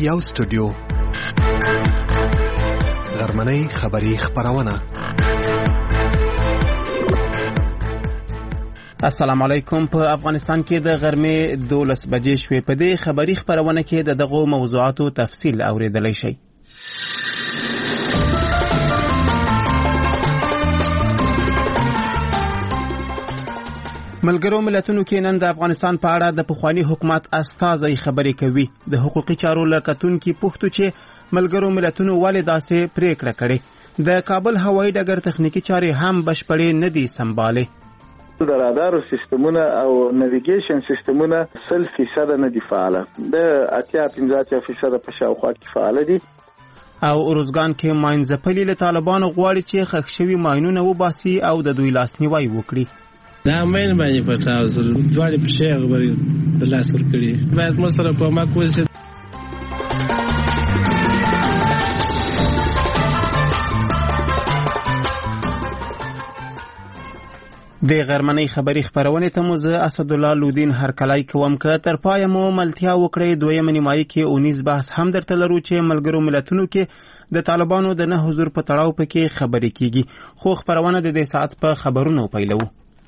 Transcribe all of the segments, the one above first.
یو سټوډیو غرمنۍ خبری خبرونه. السلام علیکم. په افغانستان کې د غرمې 12 بجې شوې. په دې خبری خبرونه کې د دغو موضوعاتو تفصیل اوریدلای شئ. ملګرو ملتونو کې نن د افغانستان په اړه د پخوانی حکومت استازي خبرې کوي. د حقوقي چارو لکتونکو پوښتنه چې ملګرو ملتونو ولې داسې پریکړه کړې. د کابل هوایي ډګر تخنیکی چارې هم بشپړې نه دي سمباله. د رادار سیستمونه او نیویګیشن سیستمونه 100% نه دي فعال. د 85% په شاوخوا کې فعال دي. او اروزګان کې ماینځپلي له طالبانو غواړي چې خښ شوي ماینونه وباسي او د دوی لاسنیوي وکړي. دا مین باندې پټاو زل دواړي په شی خبرې د لاس ور کړی. باید مو سره کومک وشي. د غرمنۍ خبری خبرونه ته مو زه اسد الله لودین هرکلای کوم که تر پای مو ملتیا وکړې. دویم نیمایي کې 19 بحث هم درته لرو چې ملګرو ملتونو کې د طالبانو د نه حضور په تړاو پکې خبرې کیږي. خو خبرونه د دې ساعت په خبرونو پیلو.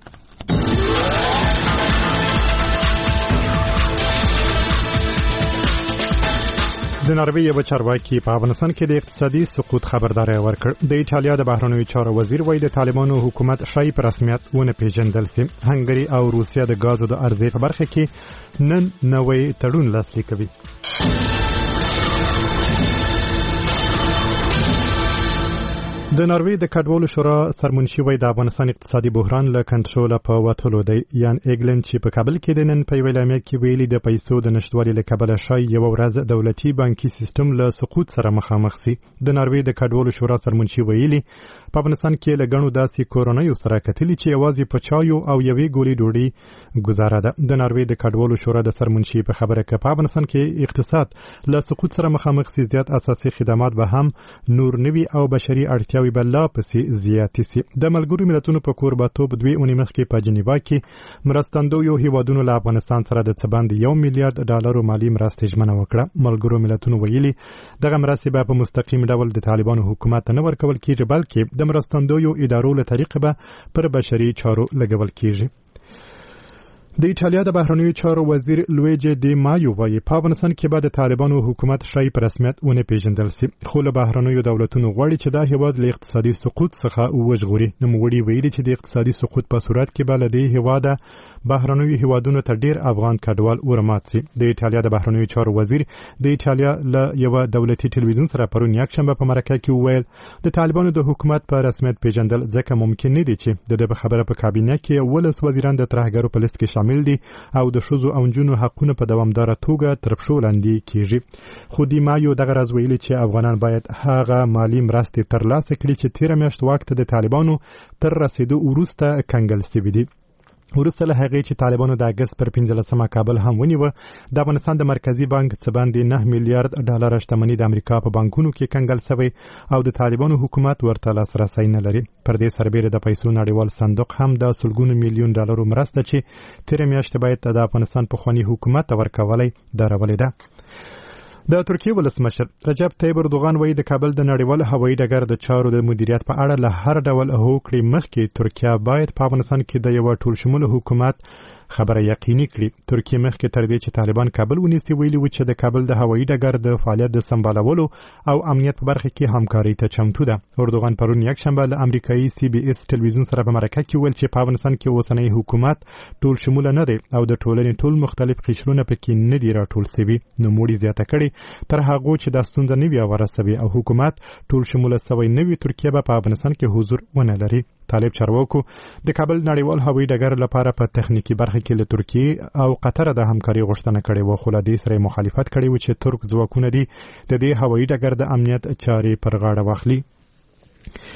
د ناروې یو چارواکي په افغانستان کې د اقتصادي سقوط خبرداري ورکړ. د ایټالیا د بهرنیو چارو وزیر وایي د طالبانو حکومت شای په رسمیت ونه پیژندل سي. هنګری او روسیا د غازو د عرضې په برخه کې نن نوې تړون لاسلیک کوي. د ناروې د کډوالو شورا سرمنشي وای د افغانستان اقتصادي بحران له کنټرول په وټولو دی. یان ایګلند چې په کابل کې د نن په ویلامه کې ویلي د پیسو د نشټوالي له کبله شای یو ورځ دولتي بانکي سیستم له سقوط سره مخامخ سي. د ناروې د کډوالو شورا سرمنشي ویلي په افغانستان کې له غنو داسې کورونایي سره کتلی چې یوازې په چایو او یوې ګولې ډوډۍ گزاره ده. د ناروې د کډوالو شورا د سرمنشي په خبره کې په افغانستان کې اقتصاد له سقوط سره مخامخ سي. زیات اساسي خدمات به هم نور نوي او بشري اړتیاوې بلا پسې زیاتې سي. د ملګرو ملتونو په کورباتوب 2 اونۍ مخکې په جنیوا کې مرستندویو هیوادونو له افغانستان سره د څباندې $1 میلیارډ مالی مرستې ژمنه وکړه. ملګرو ملتونو ویلي دغه مرستې به په مستقیم ډول د طالبانو حکومت نه ورکول کیږي بلکې د مرستندویو ادارو له طریقې به پر بشري چارو لګول کیږي. د ایټالیا د بهرنیو چارو وزیر لویجی دی مایو وایي په افغانستان کې به د طالبانو حکومت شای په رسمیت ونه پیژندل سي. خو له بهرنیو دولتونو غواړي چې دا هیواد له اقتصادي سقوط څخه وژغوري. نوموړي ویلي چې د اقتصادي سقوط په صورت کې به له دې هیواده بهرنیو هیوادونو ته ډیر افغان کډوال ورمات سي. د ایټالیا د بهرنیو چارو وزیر د ایټالیا له یو دولتي ټلویزیون سره پرون یکشنبه په مرکه کې وویل د طالبانو د حکومت په رسمیت پیژندل ځکه ممکن نه دي چې د دې خبره په کابینه کې ولس وزیران د ترهګرو په لیست کې شامل دي او د شوزو او جنونو حقونه په دوامدار توګه تر پښو لاندې کیږي. خو دی مایو دغه راز ویلي چې افغانان باید هغه مالی مرستې ترلاسه کړي چې تیر میاشت وخت د طالبانو تر رسیدو وروسته کنګل شوي دي. ورسته له هغې چې طالبانو د اګست پر 15 کابل هم ونیوه د افغانستان د مرکزی بانک څباندې $9 میلیارډ شتمنۍ د امریکا په بانکونو کې کنګل شوی او د طالبانو حکومت ورته لاسرسی نه لري. پر دې سربېره د پیسو نړیوال صندوق هم د $100 میلیون مرسته چې تیر میاشت باید د افغانستان پخوانی حکومت ورکولای درولې ده. د ترکیه ولسمشر رجب طیب اردوغان وایي د کابل د نړیوال هوایي ډګر د چارو د مدیریت په اړه له هر ډول هوکړې مخکې ترکیه باید په افغانستان کې د یو ټولشموله حکومت خبره یقیني کړي. ترکیه مخکې تر دې چې طالبان کابل ونیسي ویلي و چې د کابل د هوایي ډګر د فعالیت د سمبالولو او امنیت په برخه کې همکاري ته چمتو ده. اردوغان پرون یکشنبه له امریکایي CBS ټلویزیون سره په مرکه کې ویل چې په افغانستان کې اوسنی حکومت ټول شموله نه دی او د ټولنې ټول مختلف قشرونه پکې نه دي راټول شوي. نوموړي زیاته کړي تر هغه چې د ستونزه نه وي ورسوي او حکومت ټول شموله سوی نه وي ترکیه به په افغانستان کې حضور ونه لري. طالب چارواکو د کابل نړیوال هوایي ډګر لپاره په تخنیکی برخه کې له ترکیه او قطر د همکاري غوښتنه کړې و خو له دې سره مخالفت کړی و چې ترک ځواکونه دي د دې هوایي ډګر د امنیت چارې پر غاړه واخلي.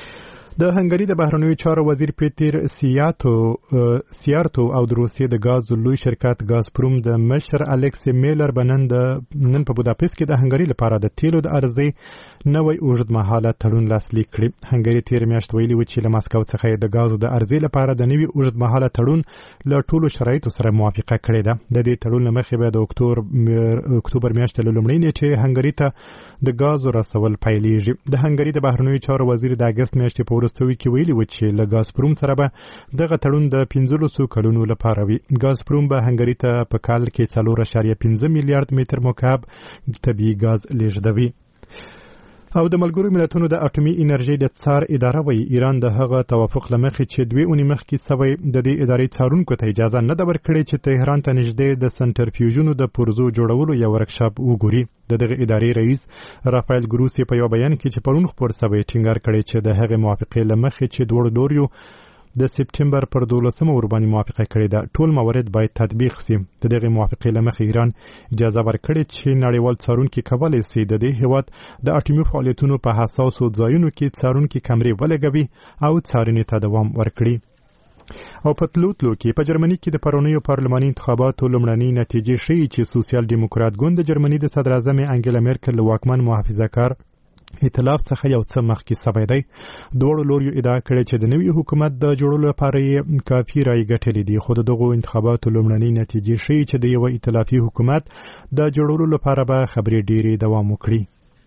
د هنګري د بهرنیو چارو وزیر پیټر سیارتو او د روسیې د غاز لوی شرکت غازپروم د مشر الکس میلر نن په بوداپست کې د هنګري لپاره د تیلو د ارزي نوې اوږدمهاله تړون لاسلیک کړی. هنګري تیر میاشت ویلي و چې له ماسکو څخه د غاز د ارزي لپاره د نوې اوږدمهاله تړون له ټولو شرایطو سره موافقه کړې ده. د دې تړون له مخې به د اکتوبر میاشتې له لومړۍ نیټې هنګري ته د غاز رسول پیلېږي. د هنګري د بهرنیو چارو وزیر د اګست میاشتې په وروستیو کې ویلي و چې له غازپروم سره به دغه تړون د 15 کلونو لپاره وي. غازپروم به هنګري ته په کال کې 4.5 میلیارډ متر مکعب طبیعي غاز لیږدوي. او د ملګرو ملتونو د اټومي انرژي د څار اداره وایي ایران د هغه توافق لمخې چې 2 اونۍ مخکې سوی د دې ادارې څارونکو ته اجازه نه ده ورکړې چې تهران ته نږدې د سنټرفیوژونو د پرزو جوړولو یو ورکشاپ وګوري. د دغه ادارې رئیس رافایل ګروسی په یو بیان کې چې پرون خپور سوی ټینګار کړی چې د هغې موافقې لمخې چې دوړ لوریو د سپټمبر پر 12 ورباندې موافقه کړې ده ټول موارد باید تطبیق شي. د دغه موافقې لمخې ایران اجازه ورکړې چې نړیوال څارونکي کولای شي د دې هیواد د اټومي فعالیتونو په حساسو ځایونو کې څارونکي کمرې ولګوي او څارنې ته دوام ورکړي. او په تلوتلو کې په جرمني کې د پرونیو پارلماني انتخاباتو لومړنۍ نتیجې ښیي چې سوسیال دیموکرات ګوند د جرمني د صدر اعظم انګلا میرکل له واکمن محافظه‌کار ائتلاف څخه یو څه مخکې سوی دی. دواړو لوریو ادعا کړې چې د نوي حکومت د جوړولو لپاره یې کافي رایې ګټلې دي، خو د دغو انتخاباتو لومړنۍ نتیجې ښیي چې د یو ائتلافي حکومت د جوړولو لپاره به خبرې ډېرې دوام وکړي.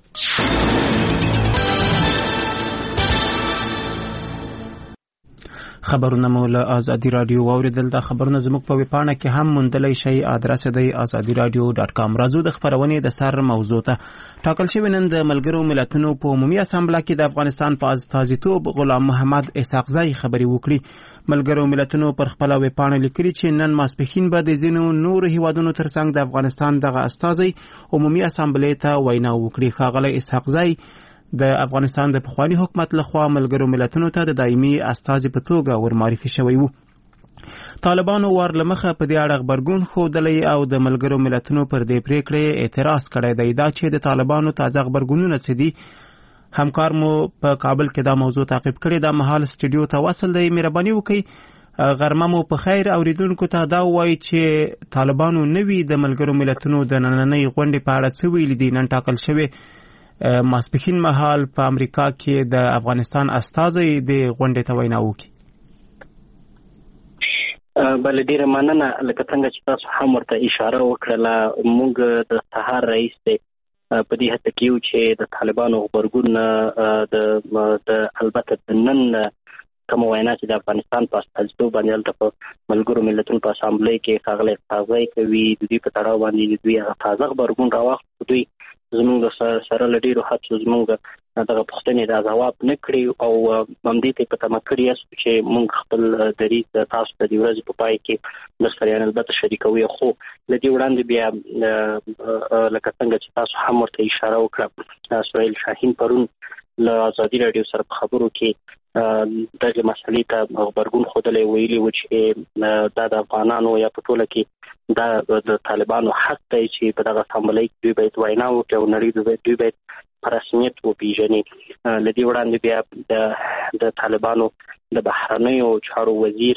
خبرونه مو له ازادي رادیو واوریدل. دا خبرونه زموږ په ویبپاڼه کې هم موندلی شئ. ادرس دی azadiradio.com. راځو د خبرونې د سر موضوع ته. ټاکل شوی نن د ملګرو ملتونو په عمومي اسامبله کې د افغانستان په استازیتوب غلام محمد اسحاقزی خبرې وکړي. ملګرو ملتونو پر خپل ویبپاڼه لیکلي چې نن ماسپښین به د ځینو نور هیوادونو ترڅنګ د افغانستان دغه استازی عمومي اسامبلې ته وینا وکړي. ښاغلی اسحاقزی د افغانستان د پخوانی حکومت لخوا ملګرو ملتونو ته د دایمي استازي په توګه ورمعرفي شوی وو. طالبانو ورلمخه په دې اړه خبرګون ښودلی او د ملګرو ملتونو پر دې پریکړې اعتراض کړی دی. دا چې د طالبانو تازه خبرګونونه څه دي، همکار مو په کابل کې دا موضوع تعقیب کړی. دا مهال سټوډیو ته وصل دی. مهرباني وکړئ غرمه مو په خیر اوریدونکو ته دا وایي چې طالبانو نوي د ملګرو ملتونو د نننۍ غونډې په اړه څه ویلي دي. نن ټاکل شوی ماسپښین مهال په امریکا کې د افغانستان استازی د غونډې ته وینا وکړي. بل ډیره مننه. لکه څنګه چې تاسو هم ورته اشاره وکړله، موږ د سهار رئیس په دې هڅه کې یو چې د طالبانو غبرګون د البته د نن کوم وینا چې د افغانستان په استازیتوب باندې په ملګرو ملتونو په اسامبلې کې ښاغلی اسحاقزی کوي، د دوی په تړاو باندې د دوی تازه غبرګون راواخیست. دوی زموږ سره له ډېرو هڅو زموږ دغه پوښتنې دا ځواب نه کړي او همدې ته په تمه کړي یاست چې موږ خپل دریځ تاسو ته د ورځې په پای کې درسره البته شریکوي. خو له دې وړاندې بیا لکه څنګه چې تاسو هم ورته اشاره وکړه، سهیل شاهین پرون له ازادي راډیو سره په خبرو کې دغه مسلې ته خبرګون ښودلی، ویلي و چې دا د افغانانو یا په ټوله کې دا د طالبانو حق دی چې په دغه اسامبلۍ کې دوی باید وینا وکړي او نړۍ دوی باید په رسمیت وپېژني. له دې وړاندې بیا د طالبانو د بهرنیو چارو وزیر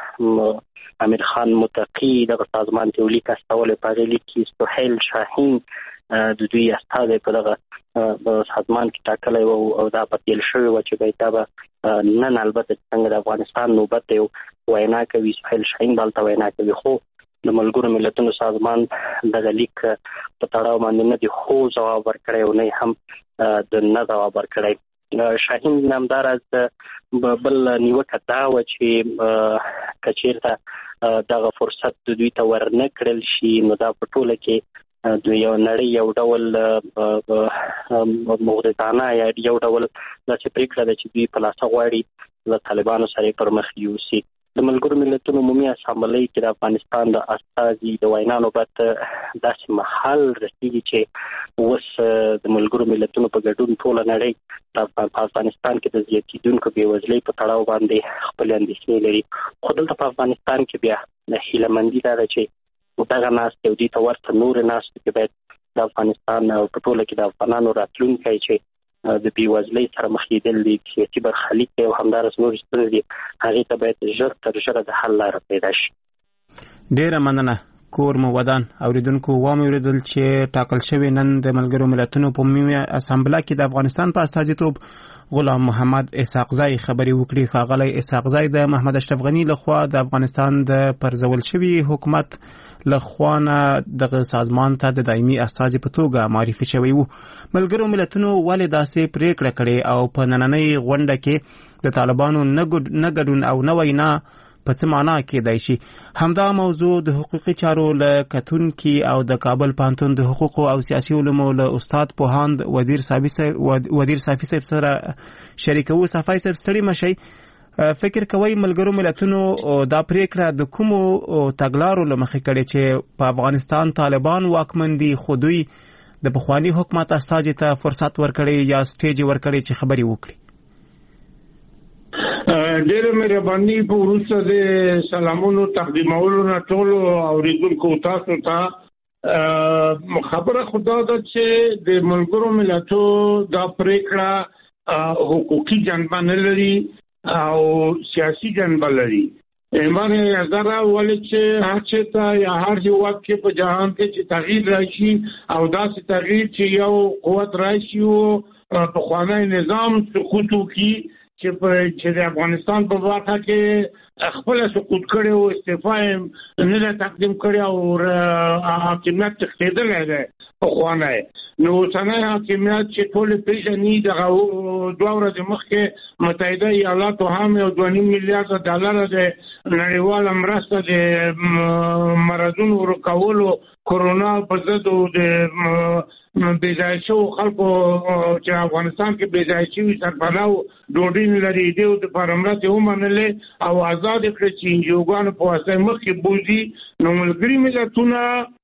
امیر خان متقي دغه سازمان ته لیک استولی. په هغې لیک کې سهیل شاهین د دوی استازی په دغه سازمان کې ټاکلی و او دا بدیل شوی و چې باید دا به نن البته څنګه د افغانستان نوبت دی وینا کوي، سهیل شاهین به هلته وینا کوي. خو د ملګرو ملتونو سازمان دغه لیک په تړاو باندې نه دی خو ځواب ورکړی او نه هم د نه ځواب ورکړی. شاهین همداراز بل نیوکه دا وه چې که چېرته دغه فرصت د دوی ته ورنه کړل شي نو دا په ټوله کې دوی یو نړۍ یو ډول مغرضانه یا یو ډول داسې پرېکړه ده چې دوی په لاسه غواړي له طالبانو سره پر مخ یوسي. د ملګرو ملتونو عمومي اسامبلۍ کې د افغانستان د استازي د وینا نوبت داسې مهال رسېږي چې اوس د ملګرو ملتونو په ګډون ټوله نړۍ په افغانستان کې د زیاتېدونکو بېوزلۍ په تړاو باندې خپلې اندېښنې لري. خو دلته په افغانستان کې بیا هیلهمندي دا ده چې دغه ناستې او دې ته ورته نورې ناستې کې باید د افغانستان په ټوله کې د افغانانو راتلونکی چې د بیوزلۍ سره مخ کېدل دي، سیاسي برخلیک او همدارس نور ستونزې هغې ته باید ژر تر ژره د حل لاره پیدا شي. ډېره مننه. کور مو ودان. اوریدونکو وامه اوریدل چې ټاکل شوی نن د ملګرو ملتونو په عمومي اسامبله کې د افغانستان په استازیتوب غلام محمد اسحاقزی خبرې وکړي. ښاغلی اسحاقزی د محمد اشرف غنی لخوا د افغانستان د پرځول شوي حکومت لخوا نه دغه سازمان ته د دایمي استازي په توګه معرفي شوی وو. ملګرو ملتونو ولې داسې پریکړه کړې او په نننۍ غونډه کې د طالبانو نه ګډون او نه وینا په څه معنا کېدای شي؟ همدا موضوع د حقوقي چارو له کتونکي او د کابل پوهنتون د حقوقو او سیاسي علومو له استاد پوهاند ودیر صافي صاحب سره شریکوو. صافي صاحب ستړي مشئ، فکر کوئ ملګرو ملتونو دا پریکړه د کومو تګلارو له مخې کړې چې په افغانستان طالبان واکمن دي خو دوی د پخواني حکومت استازي ته فرصت ورکړي یا سټیج ورکړي چې خبرې وکړي؟ ډېر مهرباني په وروسته د سلامونو تقدیمولو نه ټولو اوریدونکو تاسو ته خبره خدا ده چې د ملګرو ملتو دا پریکړه حقوقي جنبه نه لري او سیاسي جنبه لري. ایمانه نظر ولې چې هر څه ته یا هر هیواد کې په جهان کې چې تغییر راشي او داسې تغییر چې یو قوت راشي او په خوانی نظام سقوط وکړي چې د افغانستان په واقع کې خپل سقوط کړي او استعفا نه تقدیم کړي او حاکمیت تخیدل دی په خوانی. نو څنګه حاکمیت چې ټول پیژني د 2 ورځې مخکې متحده ایالاتو هم یو 2.5 میلیارډ ډالر د نړیوال مرسته د مرضونو ورکولو کورونا په ضد د بېځای شو خلکو چې افغانستان کې بېځای شوي سرپناه ډوډۍ نه لري دی د مرستې ومنلې او آزاد کړي چې انجیوګانو په واسطه مخکې بوځي. نو ملګري ملتونه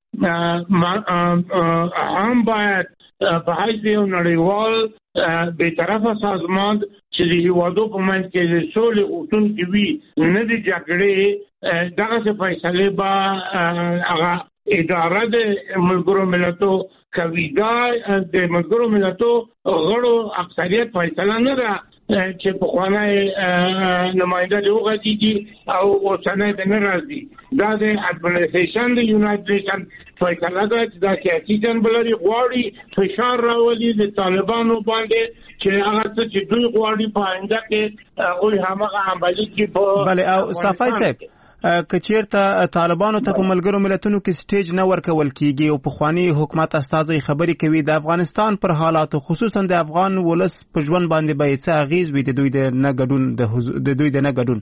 هم باید په حیث یو نړیوال بېطرفه سازمان چې د هیوادو په منځ کې د سولې غوښتونکي وي نه د جګړې دغسې فیصلې به هغه اداره د ملګرو ملتو کوي. دا د ملګرو ملتو غړو اکثریت فیصله نه ده چې په خوانی نماینده دی وغږیږي او اوسنۍ د نه راځي. دا د اډمنسټریشن د یونایټډ نیشن فیصله ده چې دا سیاسي جنبه لري، غواړي فشار راولي د طالبانو باندې چې هغه څه چې دوی غواړي په آینده کې هغوی هماغه عملي کړي. بله او صافي صاحب که چیرته طالبانو ته په ملګرو ملتونو کې سټیج نه ورکول کیږي او پخوانی حکومت استازي خبرې کوي د افغانستان پر حالاتو خصوصا د افغان ولس په ژوند باندې به څه اغیز وي د دوی د نه ګډون د دوی د نه ګډون؟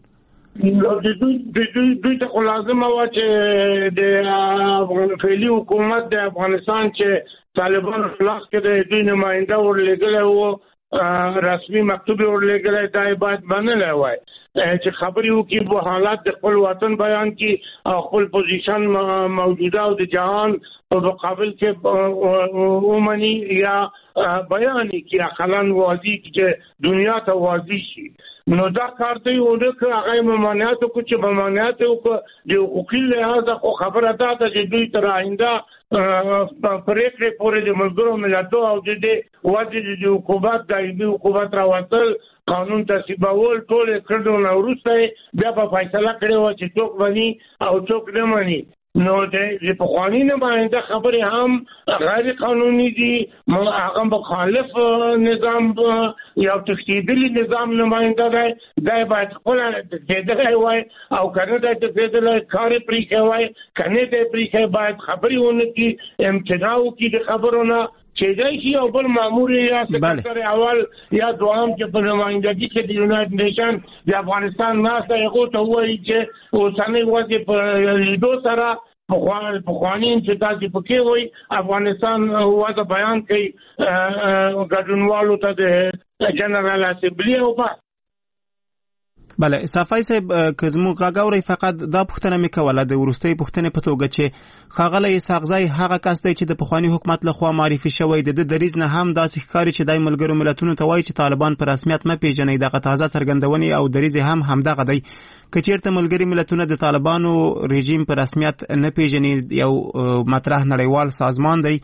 دوی ته لازم و چې د افغان فعلی حکومت د افغانستان چې طالبان خلاص کړي دوی نماینده ورلګل او رسمي مکتوب ورلګل دا باید منل وای چې خبرې وکړي په حالات د خپل وطن بیان کړي او خپل پوزیشن موجوده او د جهان په مقابل کې ومني یا بیان کړي خلان واضح چې دنیا ته واضح شي. نو دا کار ته یو د هغه ممانعت کو چې ممانعت کو د حقوقي لحاظ خو خبره ده چې دوی تر آینده پریکړې پورې د ملګرو ملتونو او د وادي د حکومت دایمي حکومت راوستل قانون تصویبول ټول کړو نو وروسته بیا په فیصله کړو چې څوک ونی او څوک نه ونی. نو د پخوانی نماینده خبرې هم غیر قانوني دي، هغه مخالف نظام یا تشکیلي نظام نماینده دی، دا باید خپل کېدلی وای او کنه دا کېدلی کار پرې کوي کنه دې پرې باید خبرې ونه کی امتناع وکړي د خبرونه چې دای شي او بل مامور یا سکرټر اول یا دوام چې په نمائندګۍ کې د یونایټډ نیشن د افغانستان ناسه یو ته وایي چې اوسنۍ وضع په لیدو سره پخوانی چې تاسو پکې وایي افغانستان وضع بیان کوي ګډونوالو ته د جنرال اسمبلی او بله صافي صاحب که زموږ غاګوري فقط دا پوښتنه مې کوله د ورستۍ پوښتنې په توګه چې ښاغلی اسحاقزی هغه کس دی چې د پخواني حکومت لخوا معرفي شوی د دریځ نه هم داسې ښکاري چې دای ملګرو ملتونو ته وایي چې طالبان په رسمیت نه پیژني دغه تازه څرګندونې او دریځ هم همدغه دی. که چیرته ملګري ملتونه د طالبانو رژیم په رسمیت نه پیژني یو مطرح نړیوال سازمان دی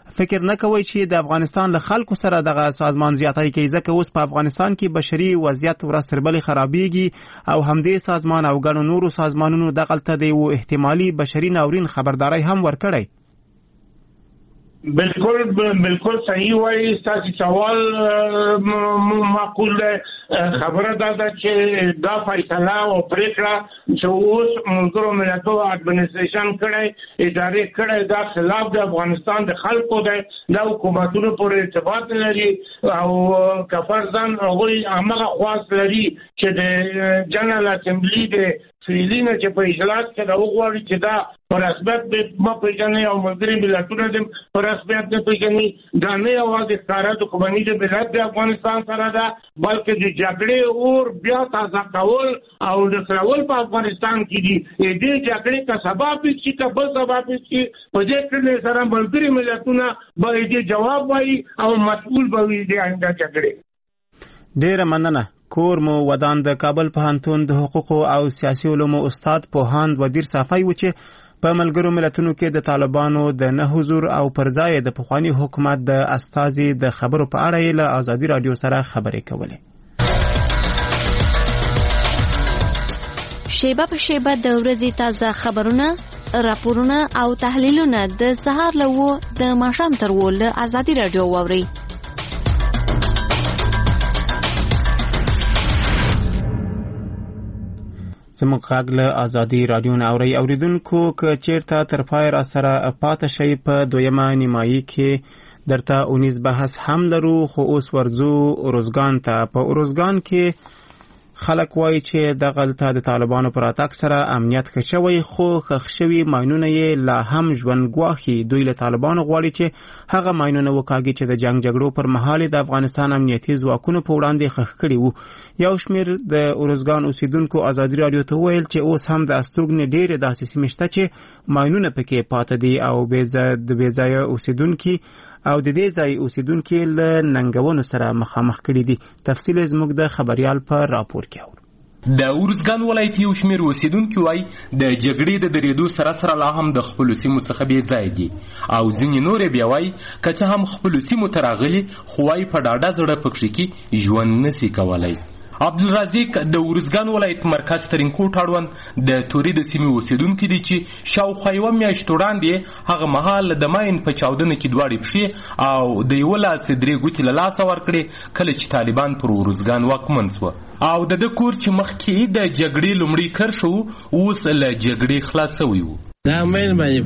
فکر نه کوي چې د افغانستان له خلکو سره دغه سازمان زیاتای کوي، ځکه اوس په افغانستان کې بشري وضعیت ورځ تر بلې خرابېږي او همدې سازمان او ګڼو نورو سازمانونو دغلته د یو احتمالي بشري ناورین خبرداری هم ورکړی. بالکل صحیح وایي. تاسو سوال معقول ده. خبره ده چې دا فیصله او پریکړه چې اوس ملګرو ملتونو اډمنسټریشن کړی ادارې کړی دا خلاف د افغانستان د خلکو ده، دا حکومتونو پورې ارتباط لري او کفرزان هغوی همغه خواست لري چې د جنرال اسمبلی د فعلینه چې په اجلاس کې دا وغواړي چې دا په رسمیت ما پیژني او ملګري ملتونه د په رسمیت نه پیژني. دا نه یوازې ښکاره دښمني د ملت د افغانستان سره ده، بلکې د جګړې اور بیا تازه کول او د خلاول په افغانستان کې دي. دې جګړې کا سبب چې کا بل سبب چې په دې کې سره ملګري ملتونه به دې جواب وایي او مسؤل به وي د آینده جګړې. ډیره مننه. کور مو ودان د کابل پوهنتون د حقوقو او سیاسي علومو استاد پوهاند ودیر صافی و چې په ملګرو ملتونو کې د طالبانو د نه حضور او پر ځای د پخوانی حکومت د استازي د خبرو په اړه له آزادي رادیو سره خبرې کولې. شیبه په شیبه د ورځې تازه خبرونه، راپورونه او تحلیلونه د سهار له 9 د ماښام تر 10 له آزادي رادیو واورئ. زموږ غږ له آزادي رادیو نه اورئ. اوریدونکو که چیرته تر پای را سره پاته شئ په دویمه نیمایي کې درته اونیز بحث هم لرو، خو اوس ورځو اروزګان ته. په اروزګان کې خلک وایي چې دغلته د طالبانو پر راتګ سره امنیت ښه شوی، خو ښخ شوي ماینونه یې لا هم ژوند ګواښي. دوی له طالبانو غواړي چې هغه ماینونه وکاږي چې د جنگ جګړو پر مهال د افغانستان امنیتي ځواکونو په وړاندې ښخ کړي وو. یو شمیر د اروزګان اوسیدونکو آزادي رادیو ته وویل چې اوس هم د استوګنې ډېرې داسې سیمې شته چې ماینونه پکې پاته دي او د بېځایه اوسیدونکي او د دې ځای اوسیدونکو له ننګونو سره مخامخ کړي دي. تفصیل زموږ د خبريال پر راپور کې اورو. د اورزګان ولایت یو شمیر اوسیدونکو وايي د جګړې د درېدو سره لا هم د خپل سیمو څخه بې ځای دي او ځینې نور بیا وايي که څه هم خپل سیمو ته راغلي خو وايي په ډاډه زړه پکې کې ژوند نشي کولای. عبدالرزاق د اورزګان ولایت مرکز ترینکوټ اړوند د توري د سیمې اوسیدونکي دي چې شاوخوا یوه میاشت وړاندې هغه مهال د ماین په چاودنه کې دواړې پښې او د یوه لاس 3 ګوتې له لاسه ورکړې کله چې طالبان پر اورزګان واکمن شوه او د ده کور چې مخکې د جګړې لومړی کرښه و اوس له جګړې خلاص شوی و. دا مین باندې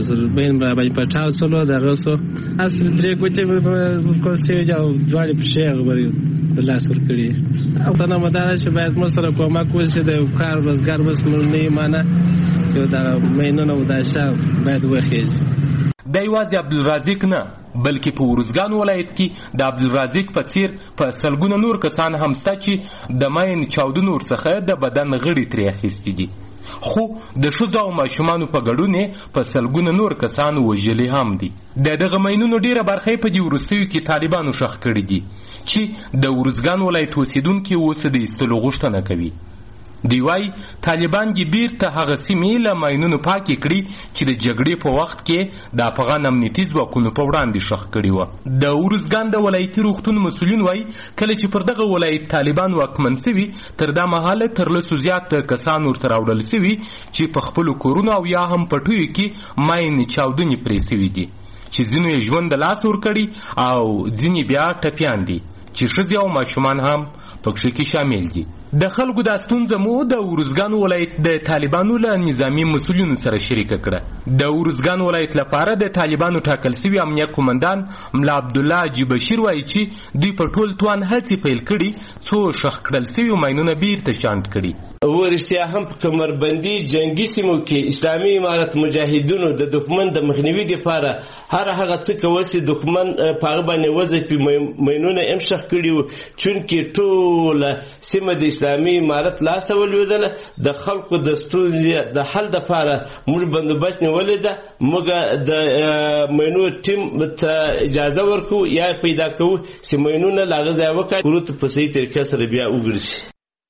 پټاو سلو دغه سو اصل 3 ګوتې په کوسي او دواړې پښې غوړي د لاس ورکړي او څنګه مدار چې باید موږ سره کومک وشي د کار روزګار بس نه معنی یو دا مینونه و دا شاو باید وخیږي. د یوازې عبدالرزاق نه بلکې په اورزګان ولایت کې د عبدالرزاق په څیر په سلګونه نور کسان هم شته چې د ماین چاودنو ورڅخه د بدن غړي ترې اخیستي دي، خو د ښځو او ماشومانو په ګډون په سلګونه نور کسان وژلي هم دي. د دغه ماینونو ډیره برخه په دې وروستیو کې طالبانو شخ کړي دي چې د اورزګان ولایت اوسیدونکي اوس د ایستلو غوښتنه کوي. دی وايي طالبان دې بیرته هغه سیمې له ماینونو پاکې کړي چې د جګړې په وخت کې د افغان امنیتي ځواکونو په وړاندې شخ کړي وه. د اورزګان د ولایتي روغتون مسؤلین وايي کله چې پر دغه ولایت طالبان واکمن سوي تر دا مهاله تر 200 زیات کسان ورته راوړل سوي چې په خپلو کورونو او یا هم پټیو کې ماین چاودنې پرې سوي دي چې ځینو یې ژوند د لاس ورکړي او ځینې بیا ټپیان دي چې ښځې او ماشومان هم پکښې کې شامل دي. د خلکو دا ستونزه مو د اورزګان ولایت د طالبانو له نظامی مسؤلینو سره شریکه کړه. د اورزګان ولایت لپاره د طالبانو ټاکل سوي امنیه قومندان ملا عبدالله حاجي بشیر وایي چې دوی په ټول توان هڅې پیل کړي څو شخ کړل سوي ماینونه بیرته شانډ کړي. ورشتیا هم په کمربندي جنگي سیمو کې اسلامي امارت مجاهدینو د دښمن د مخنیوي لپاره هر هغه څه کول چې دښمن په هغه باندې وځي ماینونه هم شخ کړي وو چونکې ټوله سیمه د اسلامي امارت لاسته ولوېدله. د خلکو د ستونزې د حل دپاره موږ بندوبست نیولې ده، موږ د ماینو ټیم ته اجازه ورکوو یا پیدا کوو چې ماینونه له هغه ځایه وکړي ورته په صحیح طریقه سره بیا وګرځي.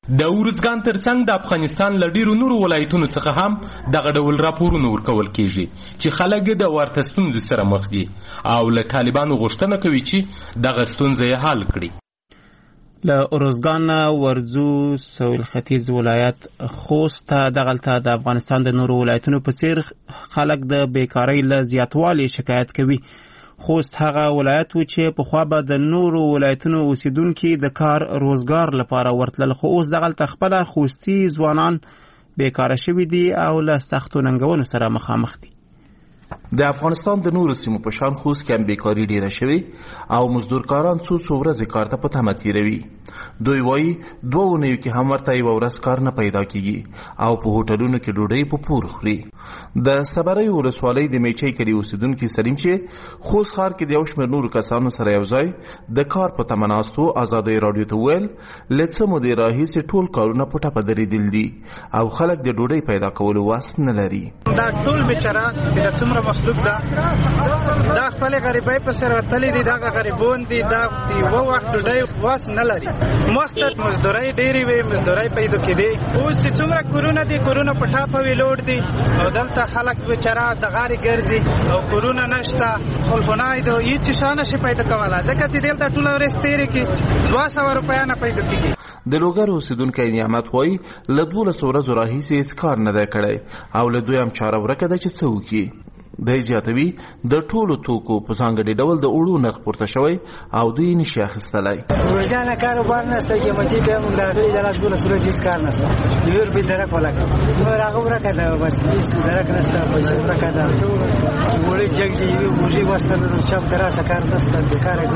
د ارزګان ترڅنګ د افغانستان له ډیرو نورو ولایتونو څخه هم دغه ډول راپورونه ورکول کیږي چې خلک د ورته ستونزو سره مخ دي او له طالبانو غوښتنه کوي چې دغه ستونزه یې حل کړي. له ارزګان ورځو سویل ختیځ ولایت خوست دغلته د افغانستان د نورو ولایتونو په څیر خلک د بیکارۍ له زیاتوالي شکایت کوي. خوست هغه ولایت و چې پخوا به د نورو ولایتونو اوسیدونکي د کار روزګار لپاره ورتلل، خو اوس دغلته خپله خوستي ځوانان بیکاره شوي دي او له سختو ننګونو سره مخامخ دي. د افغانستان د نورو سیمو په شان خوست کې هم بیکاري ډیره شوې او مزدورکاران څو ورځې کار ته په تمه تیروي. دوی وایي 2 اونیو کې هم ورته یوه ورځ کار نه پیدا کیږي او په هوټلونو کې ډوډۍ په پور خوري. د صبرۍ ولسوالۍ د میچۍ کلي اوسیدونکي سلیم چې خوست ښار کې د یو شمېر نورو کسانو سره یو ځای د کار په تمه ناست و، ازادۍ راډیو ته وویل له څه مودې راهیسې ټول کارونه په ټپه درېدلي دي او خلک د ډوډۍ پیدا کولو وس نه لري. دا ټول بیچاره چې څومره مخلوق ده دا خپل غریبۍ په سر وتلي دي، دغه غریبون دي، دا یو وخت ډوډۍ واس نه لري. مخکې مزدورۍ ډېرې وې، مزدورۍ پیدا کېدې، اوس چې څومره کورونه دي کورونه په ټاپه ویلوړ دي او دلته خلک بیچاره د غارې ګرځي او کورونه نشته، خلفونه دي، هیڅ شی نشي پیدا کولی ځکه چې دلته ټوله ورځ تېرې کړي 200 روپۍ نه پیدا کېږي. د لوګر اوسیدونکی نعمت وایي له 12 ورځو راهیسې هېڅ کار نه دی کړی او له دوی هم چاره ورکه ده چې څه وکړي. دی زیاتوي د ټولو توکو په ځانګړي ډول د اوړو نرخ پورته شوی او دوی نشي اخیستلی. روزانه کاروبار نشته، قیمتي بیا موږ د هغې د 12 ورځې هېڅ کار نشته، 2 روپۍ درک ولکه نور هغه ورکه ده، بس هېڅ درک نشته، پیسې ورکه ده، وړې جګ دي، وږي واستل شب ته راسه کار نشته، بېکاره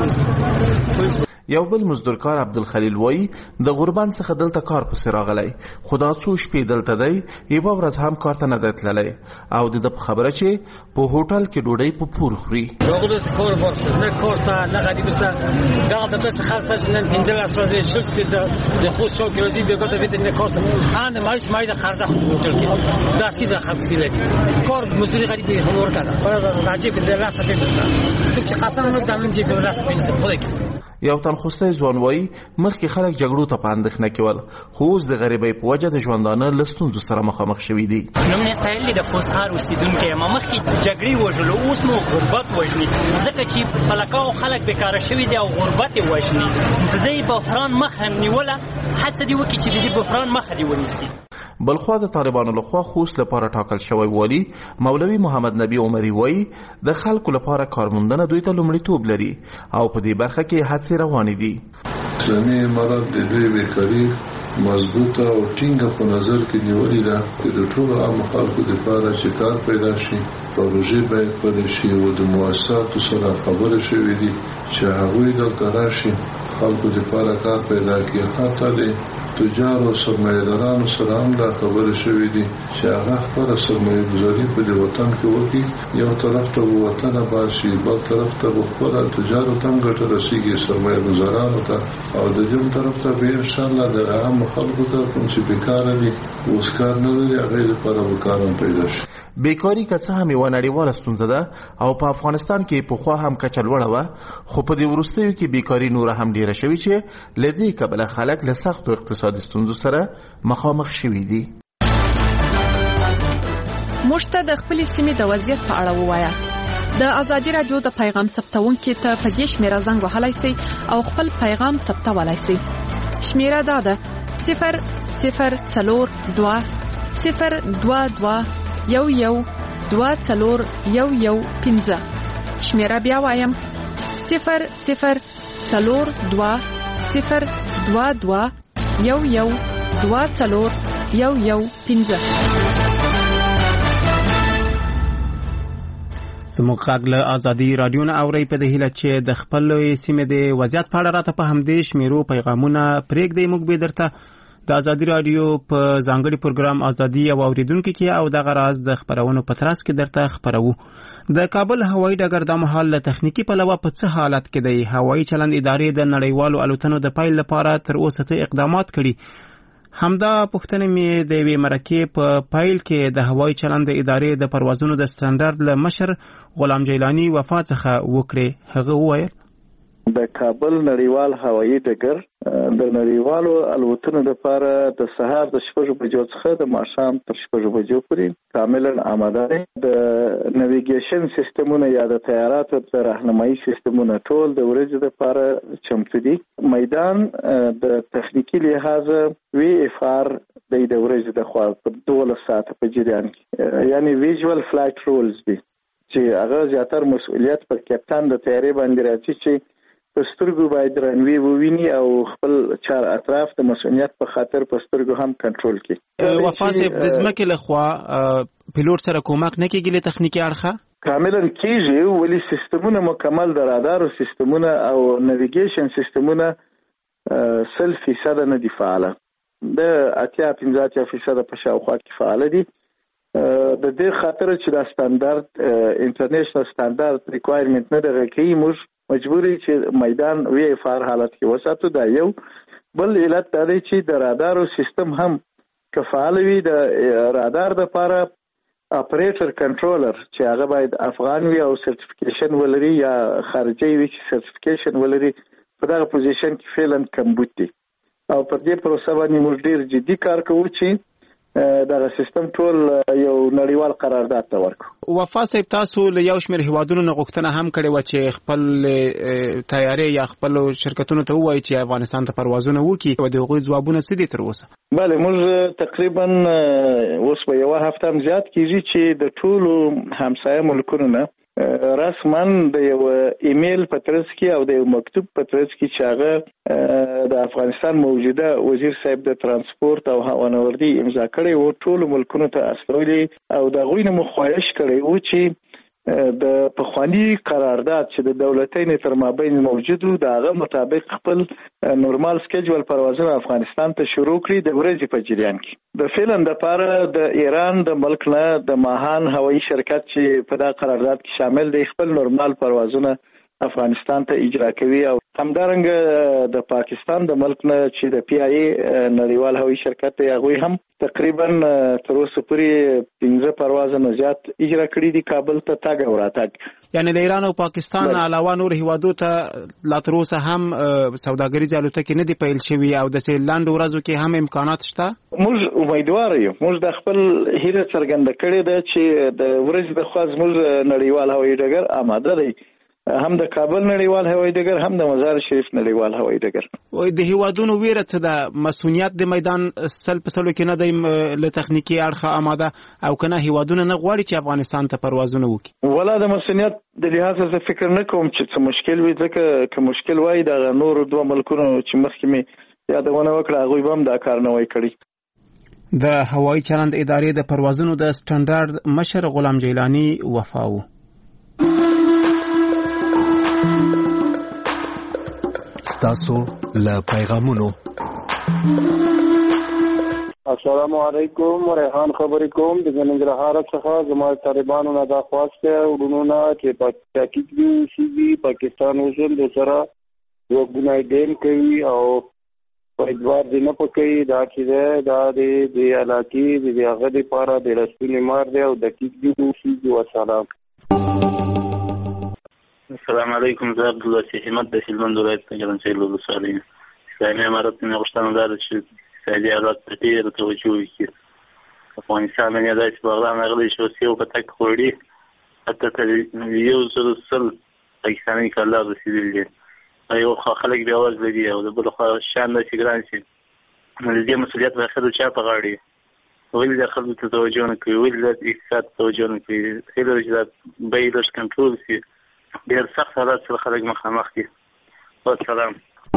دي. یو بل مزدورکار عبدالخلیل وایي د غربان څخه دلته کار پسې راغلی، خو دا څو شپې دلته دی، یوه ورځ هم کار ته نه دی تللی او د ده په خبره چې په هوټل کې ډوډۍ په پور خوري. راغلو چې کار بار شد، نه کار شته نه غریب شته، دغه د بس خلک چې نن 15 ورځې 6 شپې د خوست شو کې راځي بېګا ته بېته نه کار شته، ان مایش مای د خرده هوټل کې داس کې د خبسي لګي کار مزدوري غریبي هم ورکړه، راځي په دې لاسته پېښه څوک چې خاصه نو دامن چې په لاسته پېښه خو کې. یو تن خوستی ځوان وایي مخکې خلک جګړو ته په اندېښنه کې ول، خو اوس د غریبۍ په وجه د ژوندانه له ستونزو سره مخامخ شوي دي. نوم مې سهیل دی، د خوست ښار اوسېدونکی یم. مخکې جګړې وژلو، اوس مو غربت وژني ځکه چې پلکاو خلک بیکاره شوي دي او غربت یې وژني. د دې بحران مخه نیوله، هڅه دې وکړي چې د دې بحران مخه دې ونیسي. بلخوا د طالبانو لخوا خوست لپاره ټاکل شوی والی مولوي محمد نبی عمري وایي د خلکو لپاره کارموندنه دوی ته لومړیتوب لري او په دې برخه کې هڅې روانې دي. اسلامي امارت د دوی بیکاري مضبوطه او ټینګه په نظر کې نیولې ده چې د ټولو عام خلکو لپاره چې کار پیدا شي، پروژې باید پیدا شي او د مؤسساتو سره خبرې شوې دي چې هغوی دلته راشي خلکو لپاره کار پیدا کړي. حتی د تجارو سرمایه‌دارانو سره هم دا خبرې شوې دي چې هغه خپله سرمایه‌ګذاري په دې وطن کې وکړي، یو طرف ته به وطن آباد شي، بل طرف ته به خپله تجارو ته هم ګټه رسېږي سرمایه‌ګذارانو ته، او د دې طرف ته به انشاءالله د عامو خلکو ته کوم چې بیکاره دي اوس کار نه لري هغې لپاره به کار هم پیدا شي. بیکاري که څه هم یوه نړیواله ستونزه ده او په افغانستان کې پخوا هم کچه لوړه وه، خو په دې وروستیو کې بیکاري نوره هم ډیره شوې چې له دې کبله خلک له سختو اقتصادي ستونزو سره مخامخ شوي دي. موږ ته د خپلې سیمې د وضعیت په اړه ووایاست. د ازادي راډیو د پیغام ثبتونکي ته په دې شمیره زنګ وهلی سئ او خپل پیغام ثبتولی سئ. شمیره دا ده 0022211241115. شمیره بیا وایم 0022211241115. زموږ غږ له ازادي راډیو نه اورئ په دې هیله چې د خپلې سیمې د وضعیت په اړه راته په همدې شمیرو پیغامونه پرېږدئ. موږ به درته د ازادي راډیو په ځانګړي پروګرام ازادي او اوریدونکو کې او دغه راز د خبرونو په ترڅ کې درته خبرو. د کابل هوایي ډګر د مهال له تخنیکی پلوه په څه حالت کې دی؟ هوایي چلند ادارې د نړیوالو الوتنو د پیل لپاره تر اوسه څه اقدامات کړي؟ همدا پوښتنه مې د یوې مرکې په پیل کې د هوایي چلند ادارې د پروازونو د سټنډرډ له مشر غلام جیلانی وفا څخه وکړې. هغه وویل د کابل نړیوال هوایي ډګر د نړیوالو الوتنو لپاره د سهار د 6 بجو څخه د ماښام تر 6 بجو پورې کاملا آماده دي. د نیویګیشن سیستمونه یا د طیاراتو د راهنمایي سیستمونه ټول د ورځې لپاره چمتو دي. میدان د تخنیکی لحاظ وی اف آر د ورځې د خوا په 12 ساعت په جریان کې یعنی ویژوال فلایټ رولز دي چې هغه زیاتره مسؤلیت پر کپټان د طیارې باندې راځي چې پسترګو باید رنوی وویني او خپل چار اطراف د مسؤلیت په خاطر پسترګو هم کنټرول کړي. وفاز د ځمکې لخوا پیلوټ سره کومک نه کیږي له تخنیکی اړخه کاملا کیږي ولی سیستمونه مکمل د رادارو سیستمونه او نیویګیشن سیستمونه 100% نه دي فعاله. د 85% په شاوخوا کې فعال دي. د دې خاطر چې دا ستاندرد انټرنیشنل ستاندرد ریکوایرمنت نه دغه کوي موږ مجبوري چې میدان وی اف آر حالت کې وساتو. دا یو بل علت دا دی چې د رادارو سیستم هم کفاله وي. د رادار د لپاره اپریټر کنټرولر چې هغه باید افغان وي او سرټیفیکیشن ولري یا خارجي وي چې سرټیفیکیشن ولري په دغه پوزیشن کې فعلا کمبود دي او په دې پروسه باندې موږ ډیر جدي کار کوو چې دا سیستم ټول یو نړیوال قرارداد ته ورکو. وفاز صاحب تاسو له یو شمېر هیوادونو نه غوښتنه هم کړې و چې خپل تیارې یا خپل شرکتونو ته ووایي چې افغانستان ته پروازونه وکړي او د هغوی ځوابونه څه دي تر اوسه؟ بله موږ تقریبا اوس په یوه هفته هم زیات کېږي چې د ټولو همسایه ملکونو نه رسما د یو ایمیل په ترڅ کې او د یو مکتوب په ترڅ کې چې هغه د افغانستان موجوده وزیر صاحب د ترانسپورت او هوانوردي امضا کړی و ټولو ملکونو ته استولی او د غوی نه مخواهش کړی و چې د پخوانی قرارداد چې د دولتین تر مابین موجود و دغه مطابق خپل نورمال سکیجول پروازونه افغانستان ته شروع کړي د ورځې په جریان کې. د فعلا د لپاره د ایران د ملک نه د ماهان هوایي شرکت چې په دا قرارداد کې شامل دی خپل نورمال پروازونه افغانستان ته اجرا کوي او همدارنګه د پاکستان د ملک نه چې د پی آی ای نړیوال هوایي شرکت دی هغه هم تقریبا تر اوسه پورې 15 پروازونه زیات اجرا کړي دي کابل ته تاګ او راتګ. یعنی د ایران او پاکستان علاوه نور هیوادو ته لا تر اوسه هم سوداګریزه الوتکې نه دي پیل شوي او د سیلاند ورځو کې هم امکانات شته. موږ امیدوار یو موږ د خپل هیله څرګنده کړې ده چې د ورځې د خاص موږ نړیوال هوایي ډګر آماده دی هم د کابل نړیوال هوایي ډګر هم د مزار شریف نړیوال هوایي ډګر. وای د هیوادونو ویره څه ده مسؤلیت د میدان سل په سلو کې نه دی له تخنیکی اړخه آماده او کنه هیوادونه نه غواړي چې افغانستان ته پروازونه وکړي؟ ولا د مسؤلیت د لحاظ څخه فکر نه کوم چې څه مشکل وي ځکه که مشکل وای د نور دوه ملکونو چې مخکې می یادونه وکړه هغه هم دا کار نه وای کړی. د هوایي چلند ادارې د پروازونو د سټانډرډ مشر غلام جیلانی وفاو. تاسو له پیغامونو السلام علیکم ریحان خبرې کوم د ننګرهار څخه زما طالبانو نه دا خواسته ورونونه چې په تحقیق دی چې پاکستان اوسم د سره یو ګناي دین کوي او په ادوار دی نه پکې دا چې دا د علاقې د هغه لپاره د رسمي مار دی او د تحقیق دی چې وسلام. السلام علیکم زه عبدالله سیحمد د سلمند ولایت څخه جلنسیل ولسوالۍ اسلامي امارت نه غوښتنه ده چې اقتصادي حالات ته ډېره توجه وکړي. افغانستان نه داسې بغلان راغلی چې اوس یو په تګ خوړي حتی تر 100 پاکستاني کالر رسېدلي دي. یو خلک بیا وزله دي او د بل خوا شان داسې ګران شي نو د دې مسؤلیت به اخر چا په غاړه ولې د خلکو ته توجه نه کوي ولې د اقتصاد توجه نه کوي هیله چې دا بیې لږ کنټرول شي ډېر سخت حالات سره خلک مخامخ دي. والسلام.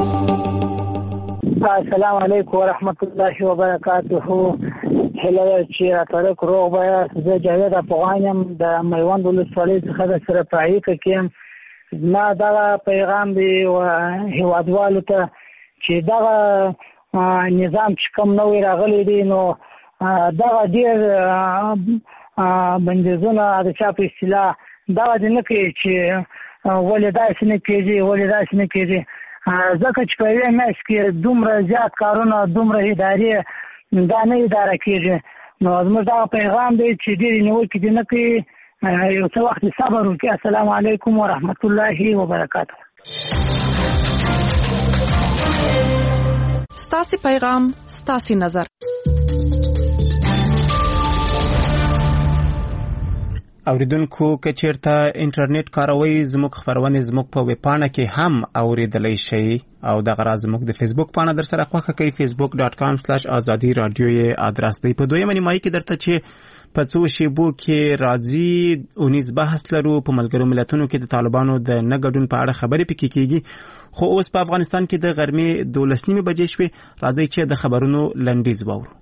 السلام علیکم ورحمت الله وبرکاته. هله چې راته روغ بیا زه جاوید افغان یم د میوند ولسوالۍ څخه د سره پایې کې ما دا پیغام دی هیوادوالو ته چې دا نظام چې کوم نوې راغلی دی نو دا ډېر بندیزونه د چا په اصطلاح دا د نه کوي چې ولې داسې نه کېږي ځکه چې په یوه میاشت کې دومره زیات کارونه دومره ادارې دا نه اداره کېږي نو زموږ دا پیغام دی چې ډېرې نیوکې دې نه کوي یو څه وخت صبر وکړي. السلام علیکم ورحمت الله وبرکاته. ستاسو پیغام ستاسو نظر. اوریدونکو که چیرته انټرنیټ کاروي زموږ خبرونه زموږ په ویب پاڼه کې هم اوریدلای شي او دغه راز زموږ د فیسبوک پاڼه در سره خوښه کوي facebook.com/azadi radio یې ادرس دی. په دویمه نیمایي کې درته چې په څو شیبو کې راځي اونیز بحث لرو په ملګرو ملتونو کې د طالبانو د نه ګډون په اړه خبرې پکې کیږي. خو اوس په افغانستان کې د غرمې 12 بجې شوې. راځي چې د خبرونو لنډیز واورو.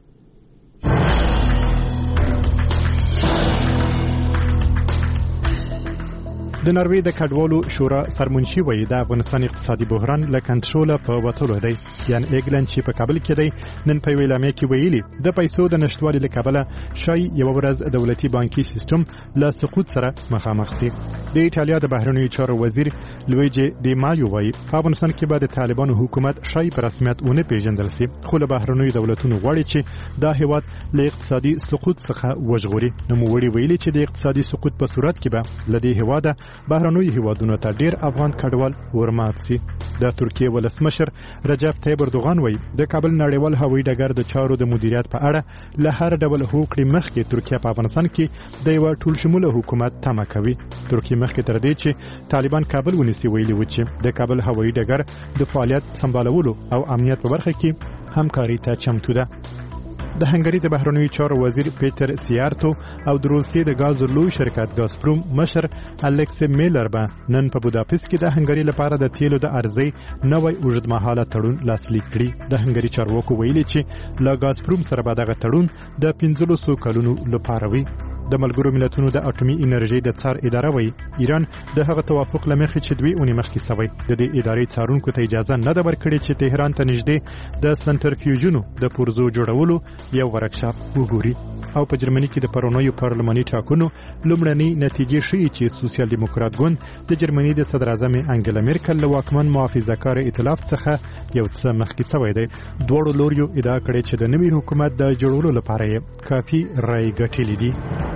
د نروې د کډوالو شورا سرمنشي وایي د افغانستان اقتصادي بحران له کنټروله په وتلو دی. یان ایګلند چې په کابل کې دی نن په ویلامې کې ویلي د پیسو د نشټوالي له کبله شای یو ورځ دولتي بانکي سیستم له سقوط سره مخامخ دي. د ایټالیا د بهرنیو چارو وزیر لویجی دی مایو وایي په افغانستان کې به د طالبانو حکومت شای په رسمیت ونه پیژندل شي. خو له بهرنیو دولتونو غواړي چې دا هیواد له اقتصادي سقوط څخه وژغوري. نو وړي ویلي چې د اقتصادي سقوط په صورت کې به لدې هیواده بهرنیو هیوادونو ته ډیر افغان کډوال ورمات سي. د ترکیه ولسمشر رجب طیب اردوغان وایي د کابل نړیوال هوایي ډګر د چارو د مدیریت په اړه له هر ډول هوکړې مخکې ترکیه په افغانستان کې د یو ټول شموله حکومت تمه کوي. ترکیه مخکې تر دې چې طالبان کابل ونیسي ویلي و چې د کابل هوایي ډګر د فعالیت سمبالولو او امنیت په برخه کې همکاري ته چمتو ده. د هنګری د بهرنیو چارو وزیر پیټر سیارتو او د روسیې د غاز لوی شرکت ګازپروم مشر الکس میلر به نن په بوداپست کې د هنګری لپاره د تیلو د ارزي نوې اوږدمهاله تړون لاسلیک کړي. د هنګری چارواکو ویلي چې له ګازپروم سره به دغه تړون د 1500 کلونو لپاره وي. د ملګرو ملتونو د اټومي انرژي د څار اداره وایي ایران د هغه توافق لمخې چې دوی اونې مخکې سوی د دې ادارې څارونکو ته اجازه نه ده ورکړې چې تهران ته نږدې د سنټرفیوژونو د پرزو جوړولو یو ورکشاپ وګوري. او په جرمني کې د پرونیو پارلماني ټاکنو لومړنۍ نتیجې ښیي چې سوسیال دیموکرات ګوند د جرمني د صدر اعظم انګلا میرکل له واکمن محافظه‌کار ائتلاف څخه یو څه مخکې سوی دی. دواړو لوریو ادعا کړې چې د نوي حکومت د جوړولو لپاره یې کافي رای ګټلې دي.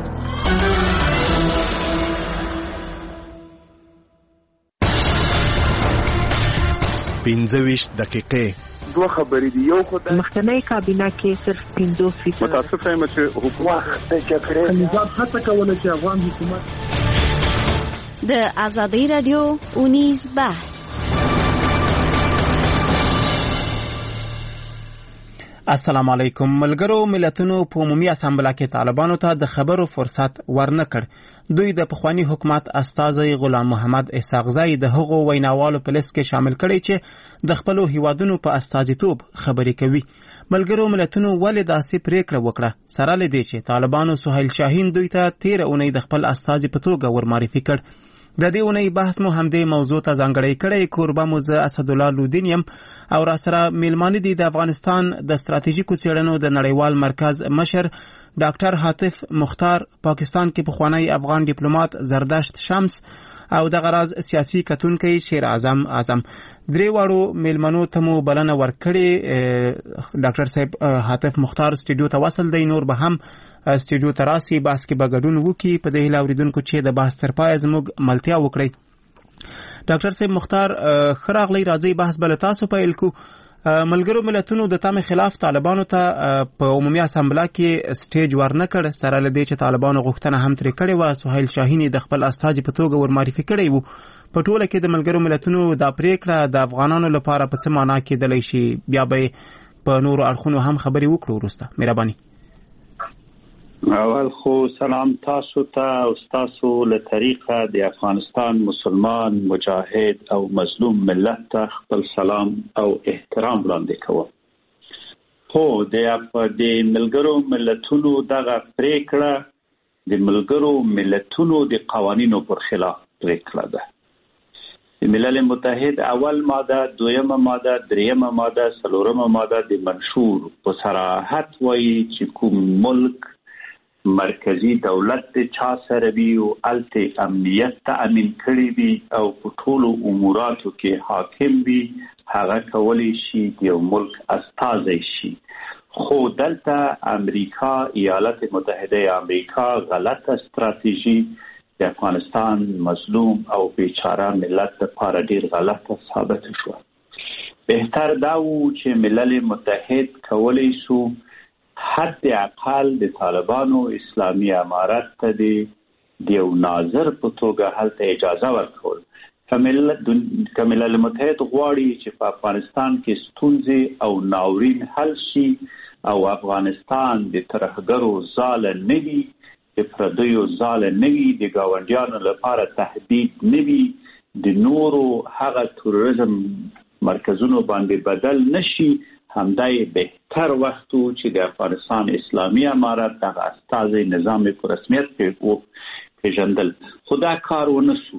25 دقیقې دوه خبرې دي. یو خو د مخکنی کابینه کې صرف 50% متاسف یم چې حکومت د جګړې نظام هڅه کوله چې افغان حکومت د آزادۍ رادیو اونیز بحث. السلام علیکم. ملګرو ملتونو په عمومي اسامبله کې طالبانو ته د خبرو فرصت ورنکړ. دوی د پخوانی حکومت استازي غلام محمد اسحاقزی د هغو ویناوالو په لیست کې شامل کړي چې د خپل هیوادونو په استازیتوب خبرې کوي. ملګرو ملتونو ولې داسې پریکړه وکړه سره لدې چې طالبانو سهیل شاهین دوی ته 13 اونۍ د خپل استازي په توګه ورمعرفي کړ. د دې اونۍ بحث مو هم د موضوع ته ځانګړی کړی. کوربه مو زه اسدالله لودین یم او را سره میلمانه دي د افغانستان د ستراتیژیکو څېړنو د نړیوال مرکز مشر ډاکټر حاتف مختار، پاکستان کې پخوانی افغان ډیپلوماټ زردشت شمس او د غراز سیاسي کتونکي شیر اعظم. درې واړو میلمنو ته مو بلنه ورکړې. ډاکټر صاحب حاتف مختار سټوډیو ته وصل دی، نور به هم سټوډیو ته راسي، بحث کې به ګډون وکړي. په دې هیله اوریدونکو چې د بحث تر پایه زموږ ملتیا وکړي. ډاکټر صاحب مختار ښه راغلی. راځي بحث بل تاسو پیل کو. ملګرو ملتونو د تام خلاف طالبانو ته په عمومي اسامبله کې سټیج ورنکړ سره لدې چې طالبانو غوښتنه هم ترې کړې و سهیل شاهین د خپل استازي په توګه ورمعرفي کړی و. په ټوله کې د ملګرو ملتونو دا پریکړه د افغانانو لپاره په څه معنا کېدلی شي؟ بیا به په نورو اړخونو هم خبرې وکړو. وروسته مهرباني. اول خو سلام تاسو ته او تاسو له طریقه د افغانستان مسلمان مجاهد او مظلوم ملت ته خپل سلام او احترام وړاندې کوم. خو د ملګرو ملتونو دغه پریکړه د ملګرو ملتونو د قوانینو پر خلاف پریکړه ده. د ملل متحد اول ماده، دویمه ماده، دریمه ماده، څلورمه ماده د منشور په صراحت وایي چې کوم ملک مرکزی دولت د چا سره وي او الته امنیت تامین کړی وي او په ټولو اموراتو کې حاکم وي، هغه کولی شي د یو ملک استازی شي. خو دلته امریکا، ایالات متحده امریکا غلطه استراتیژي د افغانستان مظلوم او بیچاره ملت لپاره ډیر غلطه ثابت شوه. بهتر دا و چې ملل متحد کولی شو حد اقل د طالبانو اسلامي امارت ته د یو ناظر په توګه هلته اجازه ورکول. که ملل متحد غواړي چې په افغانستان کې ستونزې او ناورین حل شي او افغانستان د ترهګرو ځاله نه وي، د پردیو ځاله نه وي، د ګاونډیانو لپاره تهدید نه وي، د نورو هغه تروریزم مرکزونو باندې بدل نشي، همدای بهتر وخت چې د افغانستان اسلامي امارت دغه استازي نظام په رسمیت پیژندل. خدا کار ونه شو.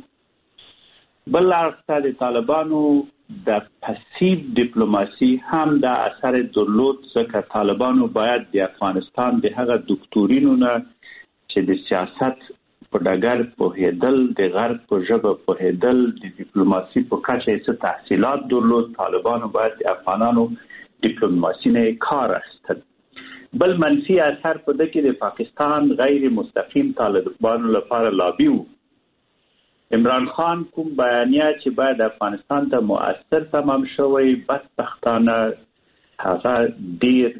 بل اړخ د طالبانو د پسیو ډیپلوماسي هم د اثر درلود، ځکه طالبانو باید د افغانستان د هغه دکتورینو نه چې د سیاست په ډګر پوهېدل، د غرب په ژبه پوهېدل، د ډیپلوماسي په کچه څه تحصیلات درلود، طالبانو باید د افغانانو ډیپلوماسي نه کار اخیستل. بل منفي اثر په دې کې د پاکستان غیر مستقیم طالبانو لپاره لابي و. عمران خان کوم بیانیه چې باید افغانستان ته مؤثر تمام شوی، بدبختانه هغه ډیر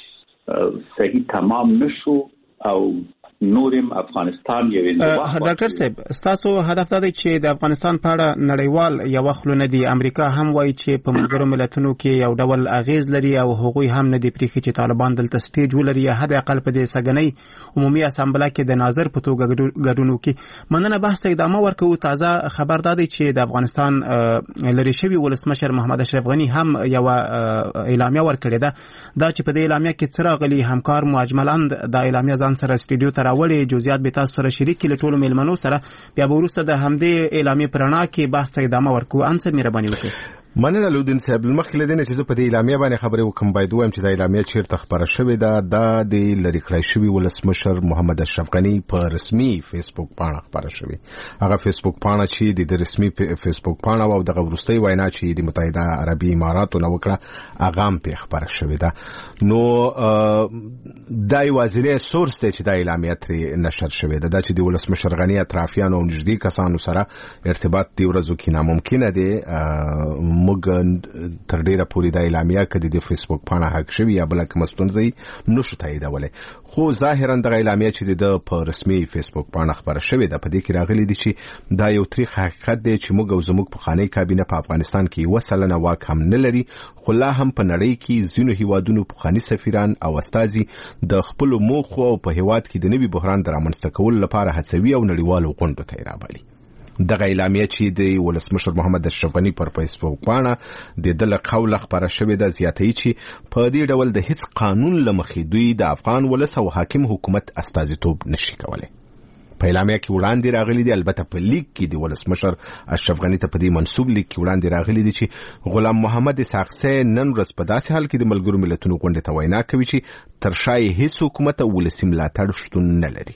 صحیح تمام نشو او نورم افغانستان یو ډاکټر صاحب، تاسو هدف دا دی چې د افغانستان په اړه نړیوال یو خلونه دي. امریکا هم وایي چې په ملګرو ملتونو کې یو ډول اغیز لري او هغوی هم نه دي پریښي چې طالبان دلته سټیج ولري، حد اقل په دې سګنۍ عمومي اسامبله کې د ناظر په توګه ګډون وکړي. مننه، بحث ته ادامه ورکوو. تازه خبر دا دی چې د افغانستان لري شوی ولسمشر محمد اشرف غنی هم یو اعلامیه ورکړې ده. دا چې په دې اعلامیه کې څه راغلي، همکار مجملاند د اعلامیه ځان سره سټډیو ته راوړي، جزئیات به تاسو سره شریک کړي ټول میلمنو سره. بیا به وروسته د همدې اعلامیې پرانا کې بحث ته ادامه ورکوو. انصر مهرباني وکړئ. مننه لودین صاحب. مخکې له دې چې زه په دې اعلامیه باندې خبرې وکم، باید وایم چې دا اعلامیه چیرته خبره شوې ده. دا د لری کړی شوی ولسمشر محمد اشرف غنی په رسمي فیسبوک پاڼه خبره شوې. هغه فیسبوک پاڼه چې د رسمي فیسبوک پاڼه او د وروستۍ وینا چې د متحده عربي اماراتو نه وکړه هغه هم په خبره شوې ده. نو دا یوازینی سورس دی چې دا اعلامیه ترې نشر شوې ده. دا چې د ولسمشر غنی اطرافیانو او نږدې کسانو سره ارتباط دی ورځو کې ناممکنه دی. موږ تر ډیره پورې د اعلامیه کې د فیسبوک پاڼه حق شوی یا بل کوم ستونزې نشو تاییدولای، خو ظاهرا د اعلامیه چې د په رسمي فیسبوک پاڼه خبره شوی ده په دې کې راغلي دي چې دا یو تاریخ حقیقت دی چې موږ او زموږ پخوانی کابینه په افغانستان کې وسلنه واک هم نه لري، خو لا هم په نړۍ کې ځینو هیوادونو پخوانی سفیران او استازي د خپل موخو او په هیواد کې د نوي بحران د رامنځته کولو لپاره هڅوي او نړیوالو غونډو ته رابلي. دغه اعلامیه چې د ولسمشر محمد اشرف غنی پر فیسبوک باندې د دله قوله خبره شوې ده، زیاتوي چې په دې ډول د هیڅ قانون لمخې دوی د افغان ولس او حاکم حکومت استازیتوب نشي کولای. په اعلامیه کې وړاندې راغلي دي، البته په لیک کې د ولسمشر اشرف غنی ته په دې منسوب لیک کې وړاندې راغلي دي چې غلام محمد اسحاق سي نن ورځ په داسې حال کې د ملګرو ملتونو غونډې ته وینا کوي چې تر شای هیڅ حکومت او ولسي ملاتړ شتون نه لري.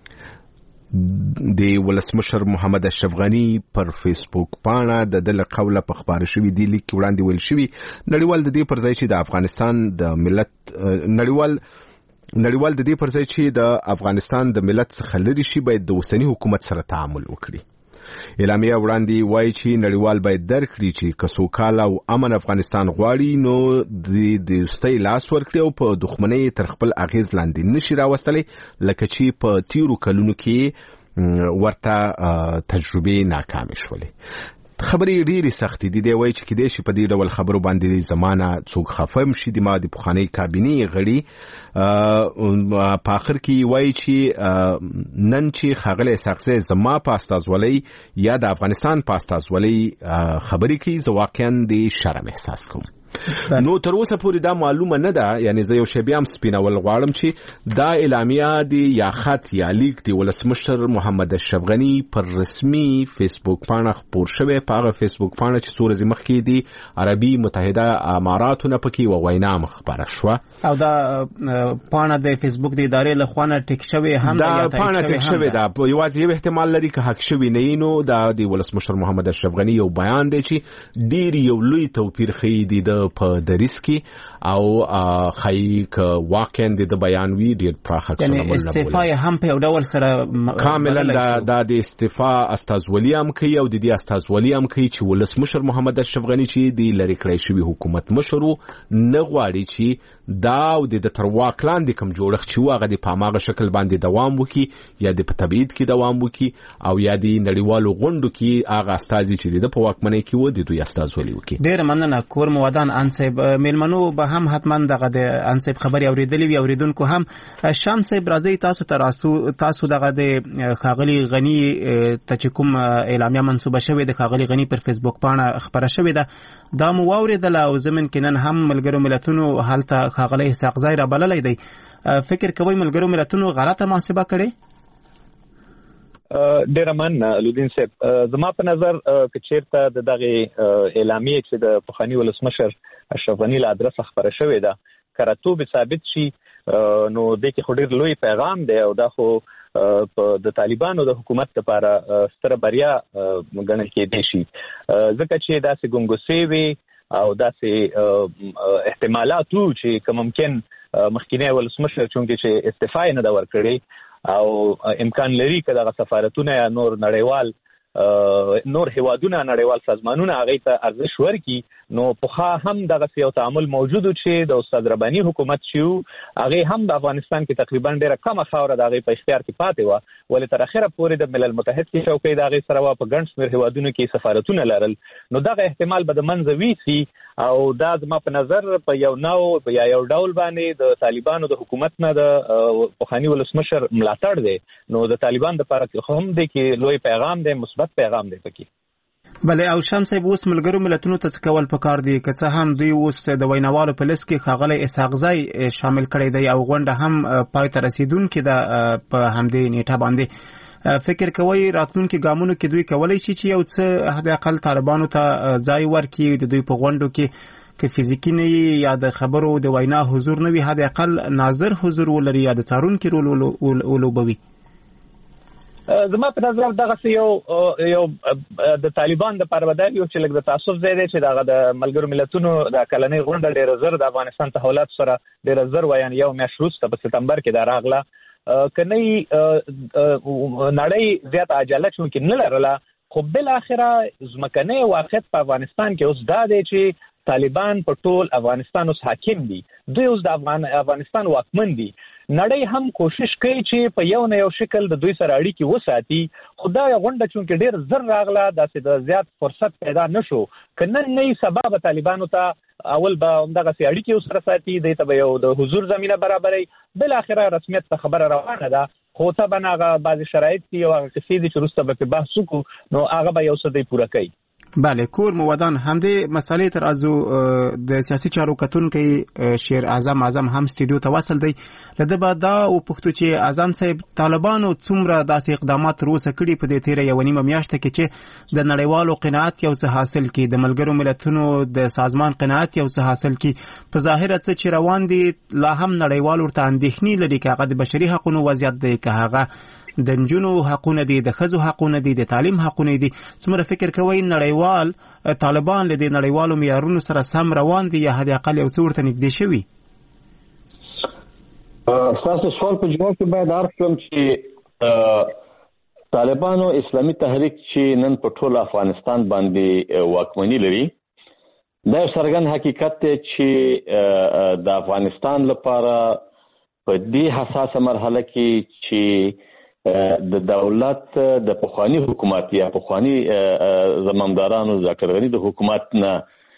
د ولسمشر محمد اشرف غنی پر فیسبوک پاڼه د دله قوله په خبره شوی دی لیک وړاندې ویل شوی نړیوال د دې پر ځای چې د افغانستان د ملت نړیوال د دې پر ځای چې د افغانستان د ملت څخه لري شي باید د اوسنی حکومت سره تعامل وکړي. اعلامیه وړاندې وایي چې نړیوال باید درک کړي چې که سوکاله او امن افغانستان غواړي نو د دوستۍ لاس ورکړي او په دښمنۍ تر خپل اغیز لاندې نشي راوستلی، لکه چې په تیرو کلونو کې ورته تجربې ناکامې شولې. خبرې ډېرې سختې دي. دی وایي چې کیدای شي په دې ډول خبرو باندې زمانه څوک خفه هم شي. د ما د پخوانۍ کابینې غړي په آخر کې وایي چې نن چې ښاغلی اسحاق زی زما په استازولۍ یا د افغانستان په استازولۍ خبرې کوي، زه واقعا د شرم احساس کوم. نو تر اوسه پورې دا معلومه نه ده، یعنی زه یو شی بیا هم سپینول غواړم چې دا اعلامیه دی یا خط یا لیک دی ولسمشر محمد اشرف غنی پر رسمي فیسبوک پاڼه خپور شوی. په هغه فیسبوک پاڼه چې څو ورځې مخکې دی عربي متحده اماراتو نه پکې و وینا خبره شوه او دا پاڼه د فیسبوک د ادارې له خوا نه ټیک شوی هم دا پاڼه ټیک شوی ده. یوازې یو احتمال لري که حق شوی نه نو دا د ولسمشر محمد اشرف غنی یو بیان دی چې ډیر یو لوی توپیر ښیي د د په دریس کې او خای ک واقعا د بیان وی ډیر پراخه یعنی استعفا هم په یو ډول سره کاملا د استعفا استازولي هم کوي او د دې استازولي هم کوي چې ولسمشر محمد اشرف غنی چې د لری کړی شوی حکومت مشرو نه غواړي چې دا او د تر واک لاندې کوم جوړښت چې واغه د پاماغه شکل باندې دوام وکړي یا د تبعید کې دوام وکړي او یا د نړیوالو غونډو کې هغه استازي چې د په واکمنۍ کې و د دوی استازولي وکړي. ډیر مننه کور مودان انصب میلمنو به هم حتما دغه د انصب خبري اوریدلې وي اوریدونکو هم شمس راځي تاسو دغه د خاغلی غنی ته چې کوم اعلامیه منسوبه شوې د خاغلی غنی پر فیسبوک باندې خبره شوې ده دا مو واوریدل او زمين کې نن هم ملګرو ملتونو حالت خاغلی اسحاق زای را بللای دی فکر کوي ملګرو ملتونو غلطه محاسبه کړي؟ ډیر من لودین صاحب زما په نظر چې چیرته دغه اعلامیه چې د پخوانی ولسمشر اشرف غنی له ادرس خبره شوې ده کراتوب ثابت شي نو د کې خډیر لوی پیغام دی او دا خو د طالبانو د حکومت لپاره ستره بریا ګڼل کېدای شي ځکه چې داسې ګنګوسې وي او داسې احتمالات چې ممکن مخکینی ولسمشر چونکې چې استعفا نه دا ورکړي او امکان لري چې دغه سفارتونه یا نور نړیوال نور هیوادونه نړیوال سازمانونه هغه ته ارزش ورکړي نو په هم دغه یو تعامل موجود چې د استاد رباني حکومت شو هغه هم د افغانستان کې تقریبا ډیره کم خاور د هغه په اختیار کې پاتې و ولې تر اخره پورې د ملل متحد کې چوکۍ د هغه سره په ګڼ شمېر هیوادونو کې سفارتونه لرل نو دغه احتمال به د منځ ویسي او دا زما په نظر په یو نو یا یو ډول باندې د طالبانو د حکومت نه د پخوانی ولسمشر ملاتړ دی نو د طالبان لپاره هم د کې لوی پیغام دی مثبت پیغام دی پکې. بله او شمس صاحب اوس ملګرو ملتونو ته کول پکار دی که څه هم دوی اوس د ویناوالو په لیست کې خاغلی اسحاق زای شامل کړی دی او غونډه هم پای ته رسیدونکې ده په همدې نیټه باندې فکر کوي راتلونکي ګامونو کې دوی کولی شي چې یو څه حد اقل طالبانو ته ځای ورکړي د دوی په غونډو کې که فزیکی نه یا د خبرو د وینا حضور نه وي حد اقل ناظر حضور ولري یا د څارونکي رول ولوبوي؟ زما په نظر دغه یو د طالبان د پرودای یو چې لږ د تعصب ځای دی چې دغه د ملګرو ملتونو د کلنۍ غونډه ډېر زر د افغانستان تحولات سره ډېر زر وایي یو میاشت وروسته په سپتمبر کې دا راغله کني نړۍ زیات عجله چونکې نه لرله خو بل اخره ځمکنی واقعیت په افغانستان کې اوس دا دی چې طالبان په ټول افغانستان اوس حاکم دي دوی اوس د افغانستان واکمن دي نړۍ هم کوشش کوي چې په یو نه یو شکل د دوی سره اړیکې وساتي خدای غونډه چونکې ډېر زر راغله داسې د زیات فرصت پیدا نشو کنه نه سبب طالبانو ته اول به همدغه اړیکې سره ساتي د ته یو د حضور زمينه برابرې بل اخره رسمیت ته خبره روانه ده خو ته بناغه بعض شرایط دي او هغه څه دي چې وروسته به بحث وکړو نو هغه به یو څه دی پوره کوي. بله کور مودان همدې مسالې تر ازو د سیاسي چارو کتونکي شیر اعظم هم سټډیو ته وصل دی لده بعد دا او پښتو چې اعظم صاحب طالبانو څومره داسې اقدامات روسه کړي په دې تیره یو نیمه میاشت کې چې د نړیوالو قناعت یو څه حاصل کړي د ملګرو ملتونو د سازمان قناعت یو څه حاصل کړي په ظاهر څه چې روان دي لا هم نړیوال ورته اندېښنې لري چې هغه د بشري حقوقو وضعیت دی که هغه د نجونو حقونه دي د ښځو حقونه دي د تعلیم حقونه دي څومره فکر کوي نړیوال طالبان له دې نړیوالو معیارونو سره سم روان دي یا حد اقل یو څه ورته نږدې شوي؟ تاسو سوال په جواب کې باید عرض کړم چې طالبانو اسلامي تحریک چې نن په ټول افغانستان باندې واکمني لري دا څرګند حقیقت دی چې د افغانستان لپاره په دې حساسه مرحله کې چې د دولت د پخوانی حکومت یا پخوانی زمامدارانو ذکر غنی د حکومت نه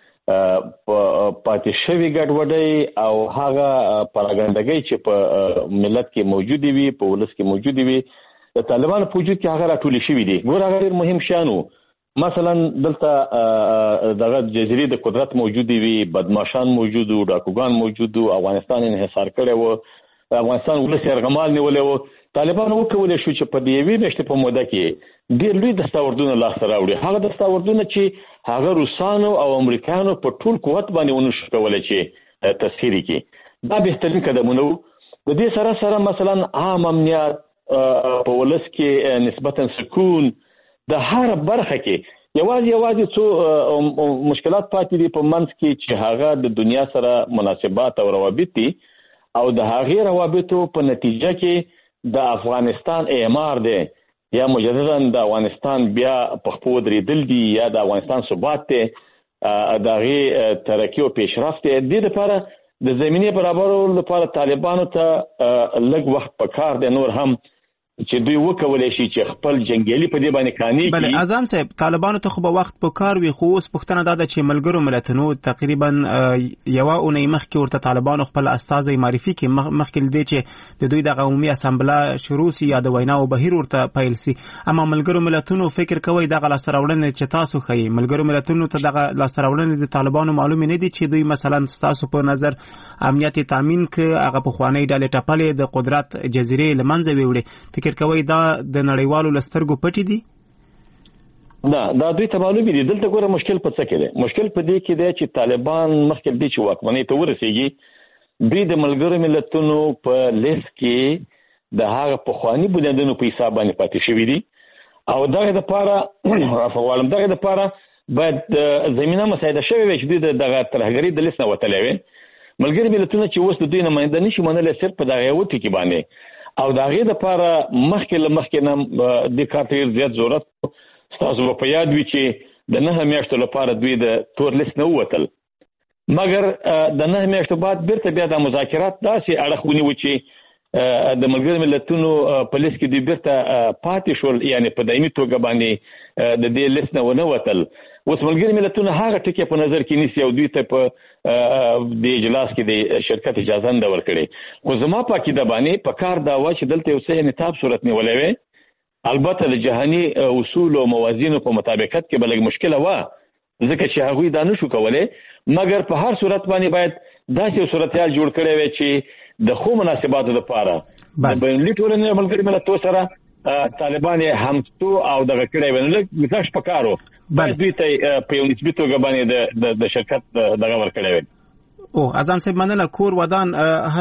پاتې شوی ګډوډي او هغه پراګاندا چې په ملت کې موجود وي په ولس کې موجود وي د طالبان په وجود کې هغه راټول شوی دي ګور هغه ډیر مهم شانو مثلا دلته دغه جزیره د قدرت موجود وي بدمعشان موجود او ډاکوګان موجود او افغانستان انحصار کړي وو افغانستان ولس یرغمال نیولې وو طالبان وکولای شو چې په دې وی مشته په موده کې ډېر لوی دستاوردونه لاس راوړي هغه دستاوردونه چې هغه روسانو او امریکانو په ټول قوت باندې ونشو کولای چې تسخيري کې دا بهترین قدمونه د دې سره مثلا عام امنیت په ولس کې نسبتا سکون د هر برخه کې یوازې څو مشکلات پاتې دي په منځ کې چې هغه د دنیا سره مناسبات او روابط دي او د هغې روابطو په نتیجه کې د افغانستان اعمار دی یا مجددا د افغانستان بیا په خپو درېدل دي یا د افغانستان ثبات دی د هغې ترقي او پیشرفت دی. دې لپاره د زمینې برابرولو لپاره طالبانو ته لږ وخت پکار دی نور هم چې دوی وکولای شي چې خپل جنگیالي په دې باندې قانع کړي. بله اعظم صاحب طالبانو ته خو به وخت پکار وي خو اوس پوښتنه دا ده چې ملګرو ملتونو تقریبا یوه اونۍ مخکې ورته طالبانو خپل استازی معرفي کړي مخکې له دې چې د دوی دغه عمومي اسامبله شروع سي یا د ویناو بهیر ورته پیل سي. اما ملګرو ملتونو فکر کوي دغه لاسته راوړنې چې تاسو ښیي ملګرو ملتونو ته دغه لاسته راوړنې د طالبانو معلومې نه دي چې دوی مثلا ستاسو په نظر امنیت تامین کړي هغه پخوانۍ ډلې ټپلې د قدرت جزیرې له منځه ویوړې فکر کوي دا د نړیوالو له سترګو پټې دي؟ دا دوی ته معلومې دي. دلته ګوره مشکل په څه کې دی؟ مشکل په دې کې دی چې طالبان مخکې دې چې واکمنۍ ته ورسېږي دوی د ملګرو ملتونو په لیست کې د هغه پخواني بنیادونو په حساب باندې پاتې شوي دي او دغه دپاره باید زمینه مساعده شوې وي چې دوی د دغه ترهګرۍ د لیست نه وتلی وي. ملګري ملتونه چې اوس د دوی نماینده نشي منلی صرف په دغه یوه ټکي باندې او د هغې دپاره مخکې نه دې کار ته ډېر زیات ضرورت ستاسو به په یاد وي چې د 9 میاشتو لپاره دوی د تور لیست نه ووتل مګر د 9 میاشتو بعد بیرته بیا د مذاکرات داسې اړخ ونیو چې د ملګرو ملتونو په لیست کې دوی بیرته پاتې شول یعنې په دایمي توګه باندې د دې لیست نه ونه وتل. اوس ملګري ملتونه هغه ټکي په نظر کې نیسي او دوی ته په د اجلاس کې د شرکت اجازه نه ورکړي خو زما په عقیده باندې په کار دا وه چې دلته یو څه انعطاف صورت نیولی وی البته د جهاني اصول او موازینو په مطابقت کې به لږ مشکله وه ځکه چې هغوی دا نشو کولی مګر په هر صورت باندې باید داسې یو صورتحال جوړ کړی وی چې د ښو مناسباتو دپاره د بینالمللي ټولنې ملګري ملتونو سره طالبان همتو او دغه کړی وی نو لږ ګذشت پکار و باید دوی ته په یو نسبي توګه باندې د شرکت دغه ورکړی وی. اعظم صاحب مننه. کور ودان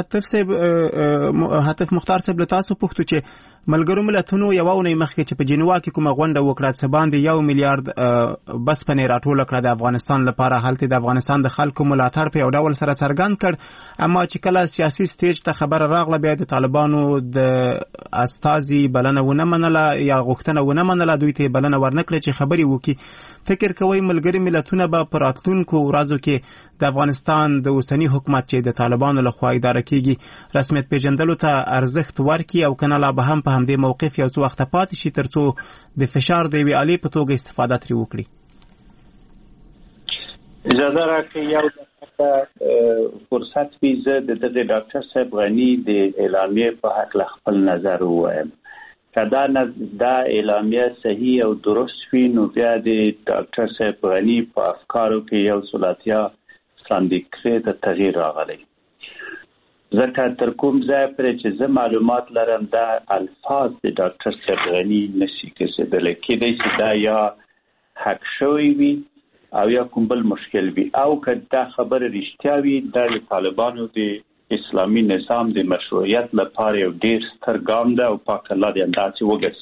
هاتف مختار صاحب له تاسو پوښتو چې ملګرو ملتونو یوه اونۍ مخکې چې په جنیوا کې کومه غونډه وکړه څه باندې 1 میلیارډ بسپنې راټوله کړه د افغانستان لپاره هلته د افغانستان د خلکو ملاتړ په یو ډول سره څرګند کړ اما چې کله سیاسي سټیج ته خبره راغله بیا د طالبانو د استازي بلنه ونه منله یا غوښتنه ونه منله دوی ته بلنه ورنکړه چې خبرې وکړي. فکر کوي ملګري ملتونه به په راتلونکو ورځو کې د افغانستان د اوسني حکومت چې د طالبانو لخوا اداره کیږي رسمیت پیژندلو ته ارزښت ورکړي او کنه لا به هم په همدې موقف یو څه وخت پاتې شي ترڅو د فشار د یوې آلې په توګه استفاده ترې وکړي؟ اجازه راکړئ یو فرصت وي زه د دغه ډاکټر صاحب غني د اعلامیې په هکله خپل نظر ووایم. که دا اعلامیه صحیح او درست وي نو بیا د ډاکټر صاحب غني په افکارو کې یو څلاتیا سلاندیکرې ته تغییر راغلی ځکه تر کوم ځای پرې چې زه معلومات لرم دا الفاظ د ډاکټر صاحب غني نشي کېدلی کېدی چې دا یا حق شوی وي او یا کوم بل مشکل وي او که دا خبره رښتیا وي دا د طالبانو د اسلامي نظام د مشروعیت لپاره یو ډیر ستر ګام ده او پاک الله دې انداسې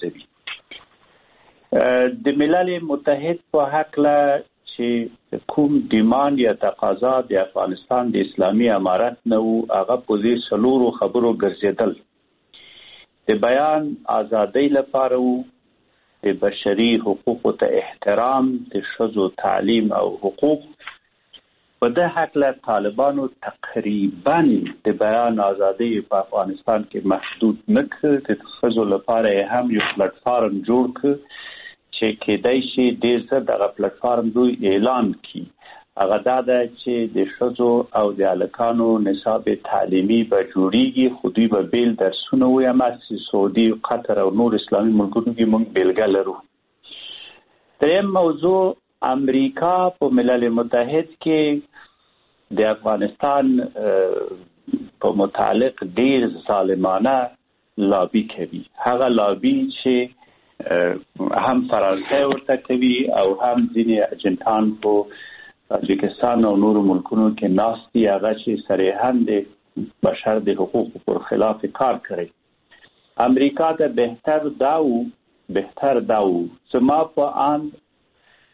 وګرځوي. د ملل متحد په هکله چې کوم ډیماند یا تقاضا د افغانستان د اسلامي امارت نه وو هغه په دې څلورو خبرو ګرځېدل د بیان ازادۍ لپاره وو د بشري حقوقو ته احترام د ښځو تعلیم او حقوق په دې هکله طالبانو تقریبا د بیان ازادۍ په افغانستان کې محدود نه کړ د ښځو لپاره هم یو پلیټفارم جوړ کړ چې کېدای شي ډېر څه دغه پلیټفارم دوی اعلان کړي هغه دا ده چې د ښځو او د هلکانو نصاب تعلیمي به جوړیږي خو دوی به بیل درسونه ووایم چې سعودي قطر او نور اسلامي ملکونو کې موږ بیلګه لرو. دریم موضوع امریکا په ملل متحد کې د افغانستان په متعلق ډیر ظالمانه لابي کوي هغه لابي چې هم فرانسه ورته کوي او هم ځینې اجنټان په تاجکستان او نورو ملکونو کې ناستي هغه چې صریحاً د بشر د حقوقو پر خلاف کار کوي. امریکا ته بهتر داو زما په آن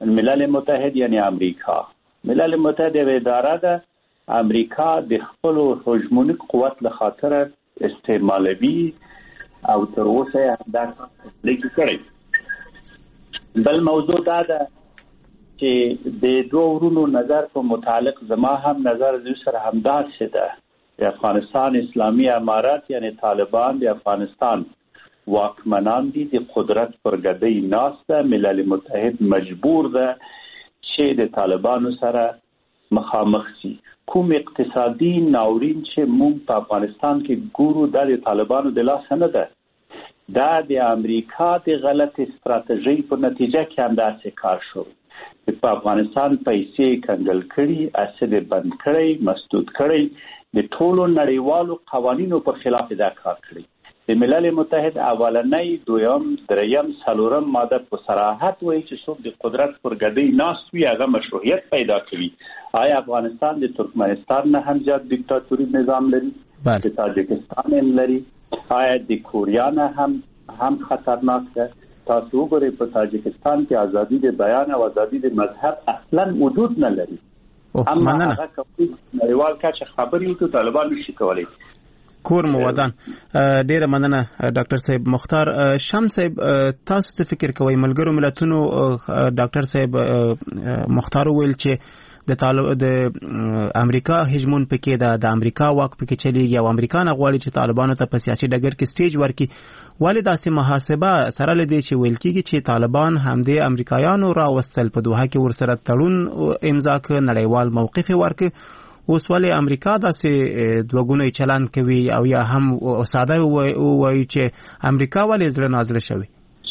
ملل متحد یعنی امریکا. ملل متحد یو اداره ده امریکا د خپل هجمونیک قوت له خاطر استعمالوي او تر اوسه دا لیکي کړی. بل موضوع دا ده چې د دوه ورونو نظر په متعلق زما هم نظر د سره همداسې ده. د افغانستان اسلامي امارات یعنی طالبان د افغانستان واکمنان دي، د قدرت پر ګدۍ ناست ده. ملل متحد مجبور ده چې د طالبانو سره مخامخ شي. کوم اقتصادي ناورین چې موږ په افغانستان کې ګورو دا د طالبانو د لاس نه ده، دا د امریکا د غلط استراتیژي په نتیجه کې انداسه کار شو. په افغانستان پیسې کنګل کړي، اسید بند کړي، مسدود کړي، د ټولو نړیوالو قوانینو پر خلاف دا کار کړی. د ملل متحد اولنۍ، دویم، دریم، څلورم ماده په صراحت وایي چې څوک د قدرت پر ګدۍ ناست وي هغه مشروعیت پیدا کوي. آیا افغانستان د ترکمنستان نه هم زیات دیکتاتوري نظام لري؟ د تاجکستان هم لري. آیا د کوریا نه هم خطرناک ده؟ تاسو وګورئ په تاجکستان کې ازادي د بیان او ازادي د مذهب اصلا وجود نه لري. اما هغه کوي نړیوال کچه خبرې کوي طالبان نشي کولای. کور مو ودان. ډیره مننه ډاکټر صاحب. مختار شمس صاحب، تاسو څه فکر کوئ؟ ملګرو ملتونو ډاکټر صاحب مختار ویل چې د امریکا هجمون پکې ده، د امریکا واک پکې چلیږي او امریکا نه غواړي چې طالبانو ته په سیاسي ډګر کې سټیج ورکړي. ولې داسې محاسبه سره لدی چې ویل کېږي چې طالبان همدې امریکایانو راوستل په دوحه کې ورسره تړون امضا کړ، نړیوال موقف ورکړ. اوس ولې امریکا داسې دوګونی چلن کوي او یا هم ساده وایي چې امریکا ولې زړه نازله شوی؟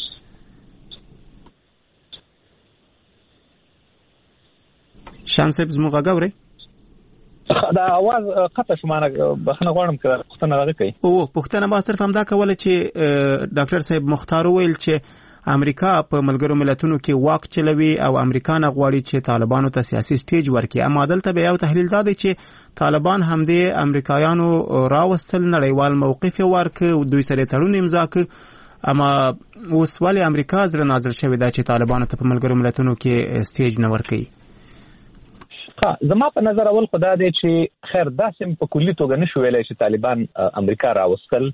شمس صاحب زموږ غاوري دا आवाज قطع شو، معنی بخنه غواړم کړه پښتنه راغی کوي او پښتنه ما صرف هم دا کوله چې ډاکټر صاحب مختار ویل چې امریکا په ملګرو ملتونو کې واک چلوي او امریکا نه غواړي چې طالبانو ته سیاسي سټیج ورکړي. اما دلته به یو تحلیل دا دی چې طالبان همدې امریکایانو راوستل، نړیوال موقف ورکړ او دوی سره تړون امضا کړ. اما اوس ولې امریکا زړه نازل شوی دا چې طالبانو ته په ملګرو ملتونو کې سټیج نه ورکړي؟ زما په نظر اول خدا دی چې خیر داسې په کلی توګه نشو ویلای چې طالبان امریکا راوستل.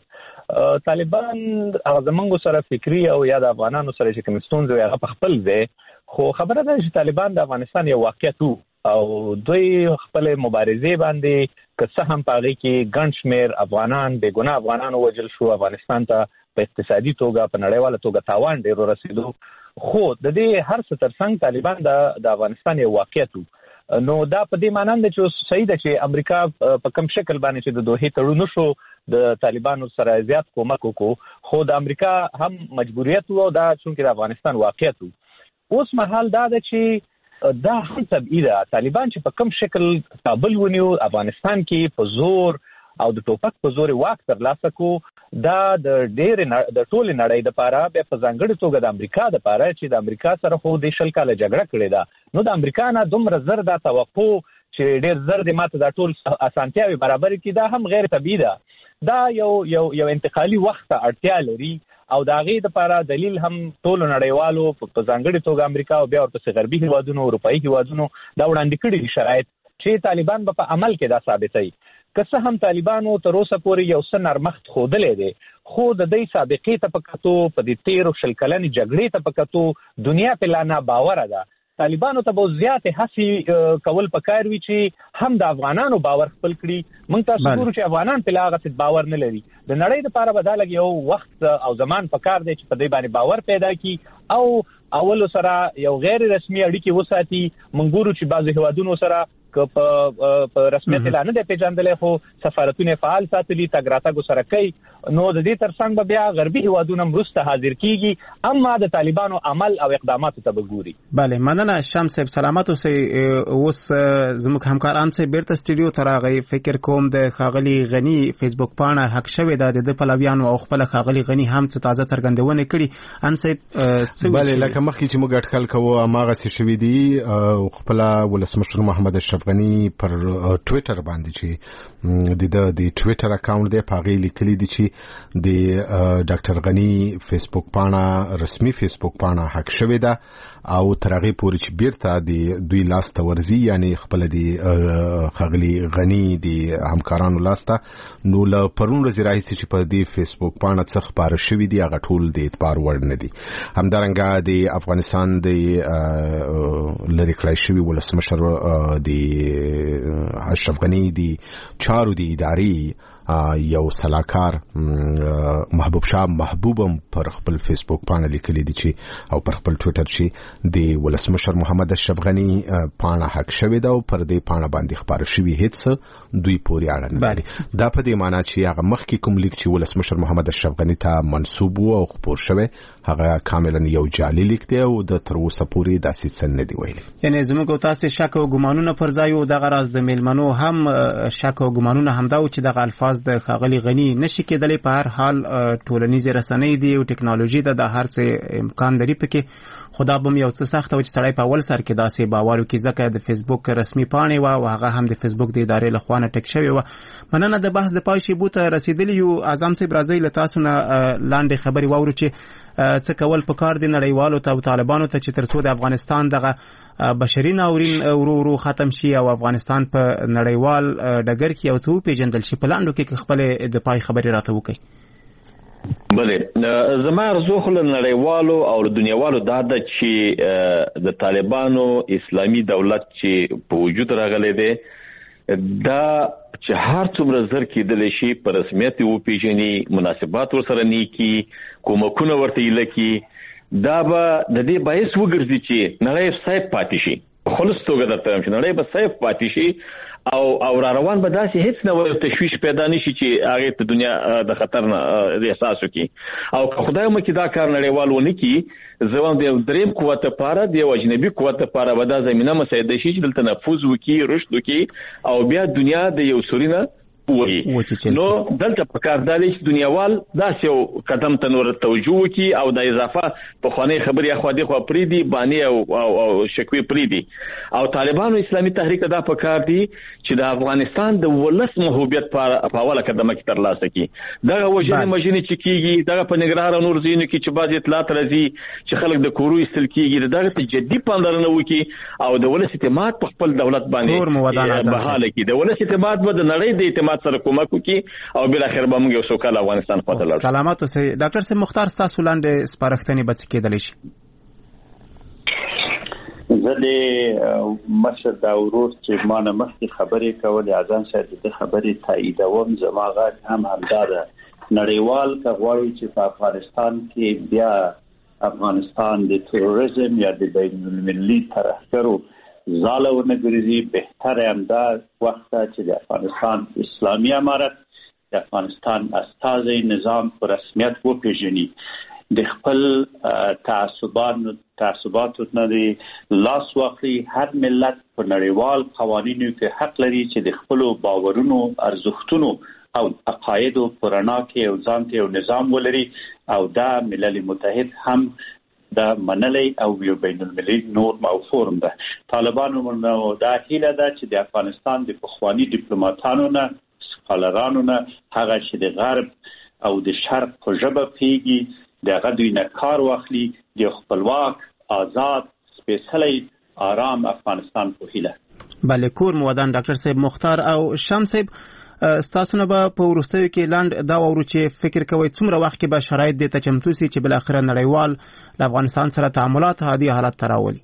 طالبان هغه زمونږ سره فکری او یا د افغانانو سره چې کوم ستونزې هغه په خپل ځای، خو خبره ده چې طالبان د افغانستان یو واقعیت او دوی خپل مبارزې باندې که څه هم په هغې کې ګڼ شمېر افغانان، بې ګناه افغانان ووژل شو، افغانستان ته په اقتصادي توګه په نړیواله توګه تاوان ډېر ورسېدو، خو د دې هر څه ترڅنګ طالبان د افغانستان یو واقعیت نو دا په دې معنی ده چې صحیح ده چې امریکا په کوم شکل باندې چې د دوحې تړون شو د طالبانو سره زیات کومک وکړو، خو د امریکا هم مجبوریت و دا چونکې د افغانستان واقعیت و. اوس مهال دا ده چې دا هم طبیعي ده طالبان چې په کوم شکل کابل ونیو، افغانستان کې په زور او د ټوپک په زور واک ترلاسه کو، دا د ټولې نړۍ دپاره بیا په ځانګړې توګه د امریکا دپاره چې د امریکا سره خو د 20 کاله جګړه کړې ده، نو د امریکا نه دومره زر دا توقع چې ډېر زر د ماته دا ټول اسانتیاوې برابرې کړي دا هم غیر طبیعي ده. دا یو انتقالي وخت ته اړتیا لري او د هغې دپاره دلیل هم ټولو نړیوالو په ځانګړې توګه امریکا او بیا ورپسې غربي هیوادونو، اروپایي هیوادونو دا وړاندې کړي دي شرایط چې طالبان به په عمل کې دا ثابتوي. که څه هم طالبانو تر اوسه پورې یو څه نرمښت ښودلی دی، خو د دې سابقې ته په کتو، په دې 13 شل کلنې جګړې ته په کتو دنیا په لا ناباوره ده. طالبانو ته به زیاتې هڅې کول پکار وي چې هم د افغانانو باور خپل کړي. موږ تاسو ګورو چې افغانان په لا هغسې باور نه لري. د نړۍ دپاره به دا لږ یو وخت او زمان پکار دی چې په دې باندې باور پیدا کړي او اولو سره یو غیر رسمي اړیکې وساتي. موږ ګورو چې بعضو هیوادونو سره که په رسمیت لا نه دی پیژندلی، خو سفارتونه فعال ساتلي، تګ راتګ سره کوي، نو د دې ترڅنګ به بیا غربي هیوادونه وروسته حاضر کیږي، اما د طالبانو عمل او اقداماتو ته به ګوري. بله مننه شمس صاحب، سلامت اوسئ. اوس زموږ همکاران صاحب بیرته سټوډیو ته راغی. فکر کوم د ښاغلي غني فیسبوک پاڼه حق شوې ده د پلویانو او خپل ښاغلي غني هم څه تازه څرګندونه کړي. ان صاحب بله لکه مخکې چې موږ اټکل کوو هماغسې شوي دي. خپله ولسمشر محمد اشرف غنی پر ټویټر باندې چې د ټویټر اکاونټ دی پاغې لیکلي دي چې د ډاکټر غنی فیسبوک پاڼه رسمي فیسبوک پاڼه حق شوې ده او تر هغه پورې چې بیرته د دوی لاسته ورزي یعنی خپل د خغلی غنی د همکارانو لاسته نو له پرون ورځې راهیسې چې په دې فیسبوک پاڼه څخه خبره شوې دي هغه ټول د اعتبار وړ نه دي. همدارنګه د افغانستان د لری کړای شوی ولسمشر د اشرف غنی د چارو د ادارې یو سلاکار محبوب شاه محبوبم پر خپل فیسبوک باندې لیکلي دي چې او پر خپل ټویټر چې د ولسمشر محمد اشرف غنی پاڼه حق شوی دا او پر دې پاڼه باندې خبره شوی هیڅ دوی پورې اړه نه لري. دا په دې معنی چې هغه مخکې کوم لیک چې ولسمشر محمد اشرف غنی ته منسوب او خبر شوی هغه کاملا یو جعلي لیک دی او د تر اوسه پورې داسې څه نه دی ویلي. یعنی زموږ تاسو شک او ګمانونه پر ځای او دغه راز د میلمنو هم شک او ګمانونه همدا او چې دغه الفاظ د خاغلی غنی نشي کېدلی په هر حال ټولنیزې رسنۍ دی او ټکنالوژي د هر څه امکان لري پکې خدا به یو څه سخت او چې سړی په اول سر کې داسې باور وکړي ځکه د فیسبوک رسمي پاڼې او هغه هم د فیسبوک د ادارې له خوا نه ټک شوی و. مننه د بحث د پای شی بوته رسیدلی یو اعظم صاحب راځي له تاسو نه لاندې خبري واورو چې څه کول پکار دي نړیوالو ته او طالبانو ته چې ترڅو د افغانستان دغه بشري ناورین ورو ختم شي او افغانستان په نړیوال ډګر کې او څو پیژندل شي په لاندو کې خپل د پای خبري راته وکړي. بله زما ارزو خو نړیوالو او دنیاوالو دا د چې د طالبانو اسلامي دولت چې په وجود راغلی دی دا چې هر څومره زر کېدل شي په رسمیت وپیژني مناسبات ورسره نیکی کومکونه ورته لکې دا به د دې باعث وګرځي چې نړۍ صاحب پاتې شي خلص توګه درته چې نړۍ به صاحب پاتې شي او را روان به داسې هیڅ نه تشویش پیدا نشي چې هغه ته دنیا د خطر نه احساس وکړي او خدای مو کې دا کار نړیوال ونه کی ځوان د دریم قوت لپاره د اجنبي قوت لپاره به دا زمينه مساعده شي چې دلته نفوذ وکړي رشد وکړي او بیا دنیا د یو سورینه نو دلته په کار دی چې دنیاوال داسې یو قدم ته نور توجه وکړي او د اضافه په خواني خبري اخوا دي خو پریدي بانی او شکوي پریدي او طالبانو اسلامي تحریک دا په کار دي چې د افغانستان د ولس محبوبیت په حواله قدمه کې تر لاسه کی دغه وجنه مجنی چې کیږي دغه په نګرهار نور زینو کې چې بعض اطلاعات راځي چې خلک د کورو استل کیږي دغه ته جدي پاملرنه وکړي او د ولس اعتماد په خپل دولت باندې بحاله کی د ولس اعتماد به د نړۍ د اعتماد سره کومک وکړي او بل اخر به موږ یو سوکاله افغانستان پاتې لرو. سلامات اوسئ ډاکټر صاحب مختار تاسو لاندې سپارښتنې به څه کېدلی شي؟ زه د مشر دا ورور چې ما نه مخکې خبرې کولې اذان صاحب د خبرې تاییدوم زما غږ هم همدا ده نړیوال که غواړي چې په افغانستان کې بیا افغانستان د تروریزم یا د بین المللي ترهګرو زاله ورنګرځي بهتره همدا وخت چې د افغانستان اسلامي امارت د افغانستان استازي نظام په رسمیت وپیژني د خپل تعصباتو نه لاس واخلي هر ملت په نړیوال قوانینو کې حق لري چې د خپل باورونو ارزښتونو او عقایدو پرانا کې او ځان ته یو نظام ولري او دا ملل متحد هم دا منلي او یو بین المللي نورم او فورم ده. طالبانو منو دا هیله ده چې د افغانستان د پخوانی ډیپلوماټانو نه سکالرانو نه هغه چې د غرب او د شرق په ژبه پیږي دغه دوی نه کار واخلي د خپلواک آزاد سپیڅلی آرام افغانستان په هیله. بله کور مودان ډاکټر صاحب مختار او شمس صاحب تاسو نه په ورستیو کې لاند دا ورو چې فکر کوي څومره وخت کې به شرایط د تچمتو سي چې بل اخر نړیوال د افغانستان سره تعاملات هادي حالت تراولي؟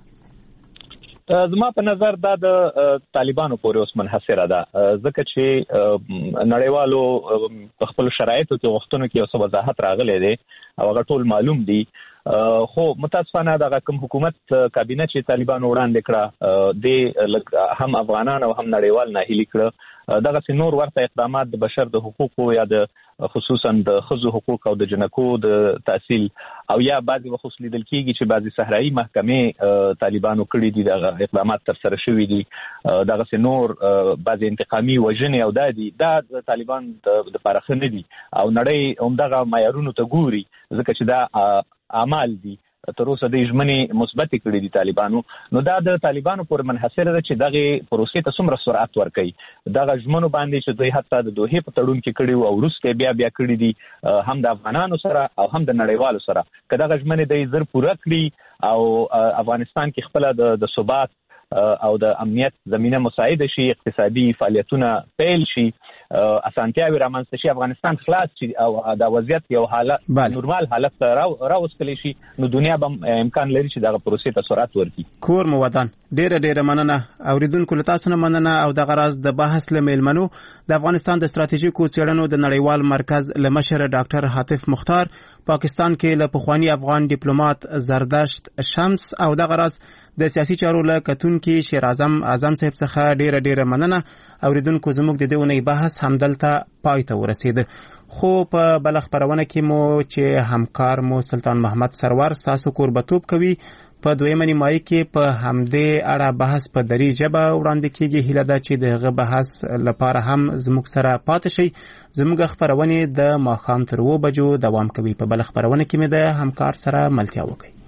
زما په نظر دا د طالبانو پورې اوس منحصره ده ځکه چې نړیوالو خپل شرایطو کې وختونو کې اوس وضاحت راغلی دی او هغه ټول معلوم دي خو متاسفانه دغه کوم حکومت کابینه چې طالبانو وړاندې کړه د هم افغانان او هم نړیوال ناهیلي کړه دغه نور ورته اقدامات د بشر د حقوقو یا د خصوصا د ښځو حقوق او د جنکو د تحصیل او یا بعضي وخت لیدل کېږي چې بعضي صحرایي محکمې طالبانو کړي دي دغه اقدامات تر سره شوي دي دغه نور بعضي انتقامي وژنې او دا طالبان د پارخه نه دي او نړۍ همدغه معیارونو ته ګوري ځکه چې دا اعمال دي تر اوسه د ژمنې مثبت کړي دي طالبانو. نو دا د طالبانو پر منحصر ده چې دغه پروسې ته څومره سرعت ورکړي. دغه ژمنو باندې چې دوی حتی د دوحې په تړون کې کړي او وروسته بیا کړي دي هم د افغانانو سره او هم د نړیوالو سره، که دغه ژمنې د زر پوره کړي او افغانستان کې خپل د ثبات او د امنیت زمينه مساعده شي، اقتصادي فعالیتونه پیل شي، اسانتیاوي رامنځته شي، افغانستان خلاص شي او د وضعیت یو حالت نورمال حالت راوستل شي، نو دنیا به امکان لري چې دغه پروسې ته سرعت ورکړي. کور مو ودان ډیره مننه اوریدونکو له تاسو نه مننه. او د غراز د بحث لمیلمنو د افغانستان د ستراتیژیکو څېړنو د نړیوال مرکز لمشر ډاکټر حاتف مختار، پاکستان کې له پخوانی افغان ډیپلوماټ زردشت شمس او د غراز د سیاسي چارو له کتونکو شیر اعظم صاحب څخه ډیره مننه. اوریدونکو زموږ د دې ونې بحث همدلته پای ته ورسید. خو په بل خبرونه کې مو چې همکار مو سلطان محمد سرور تاسو قربتوب کوي. په دویمه نیمایي کې په همدې اړه بحث په دري ژبه وړاندې کیږي. هیله ده چې دغه بحث لپاره هم زموږ سره پاتې شئ. زموږ خبرونه د ماښام تر 2 بجو دوام کوي. په بل خبرونه کې مې د همکار سره ملتیا وکړي.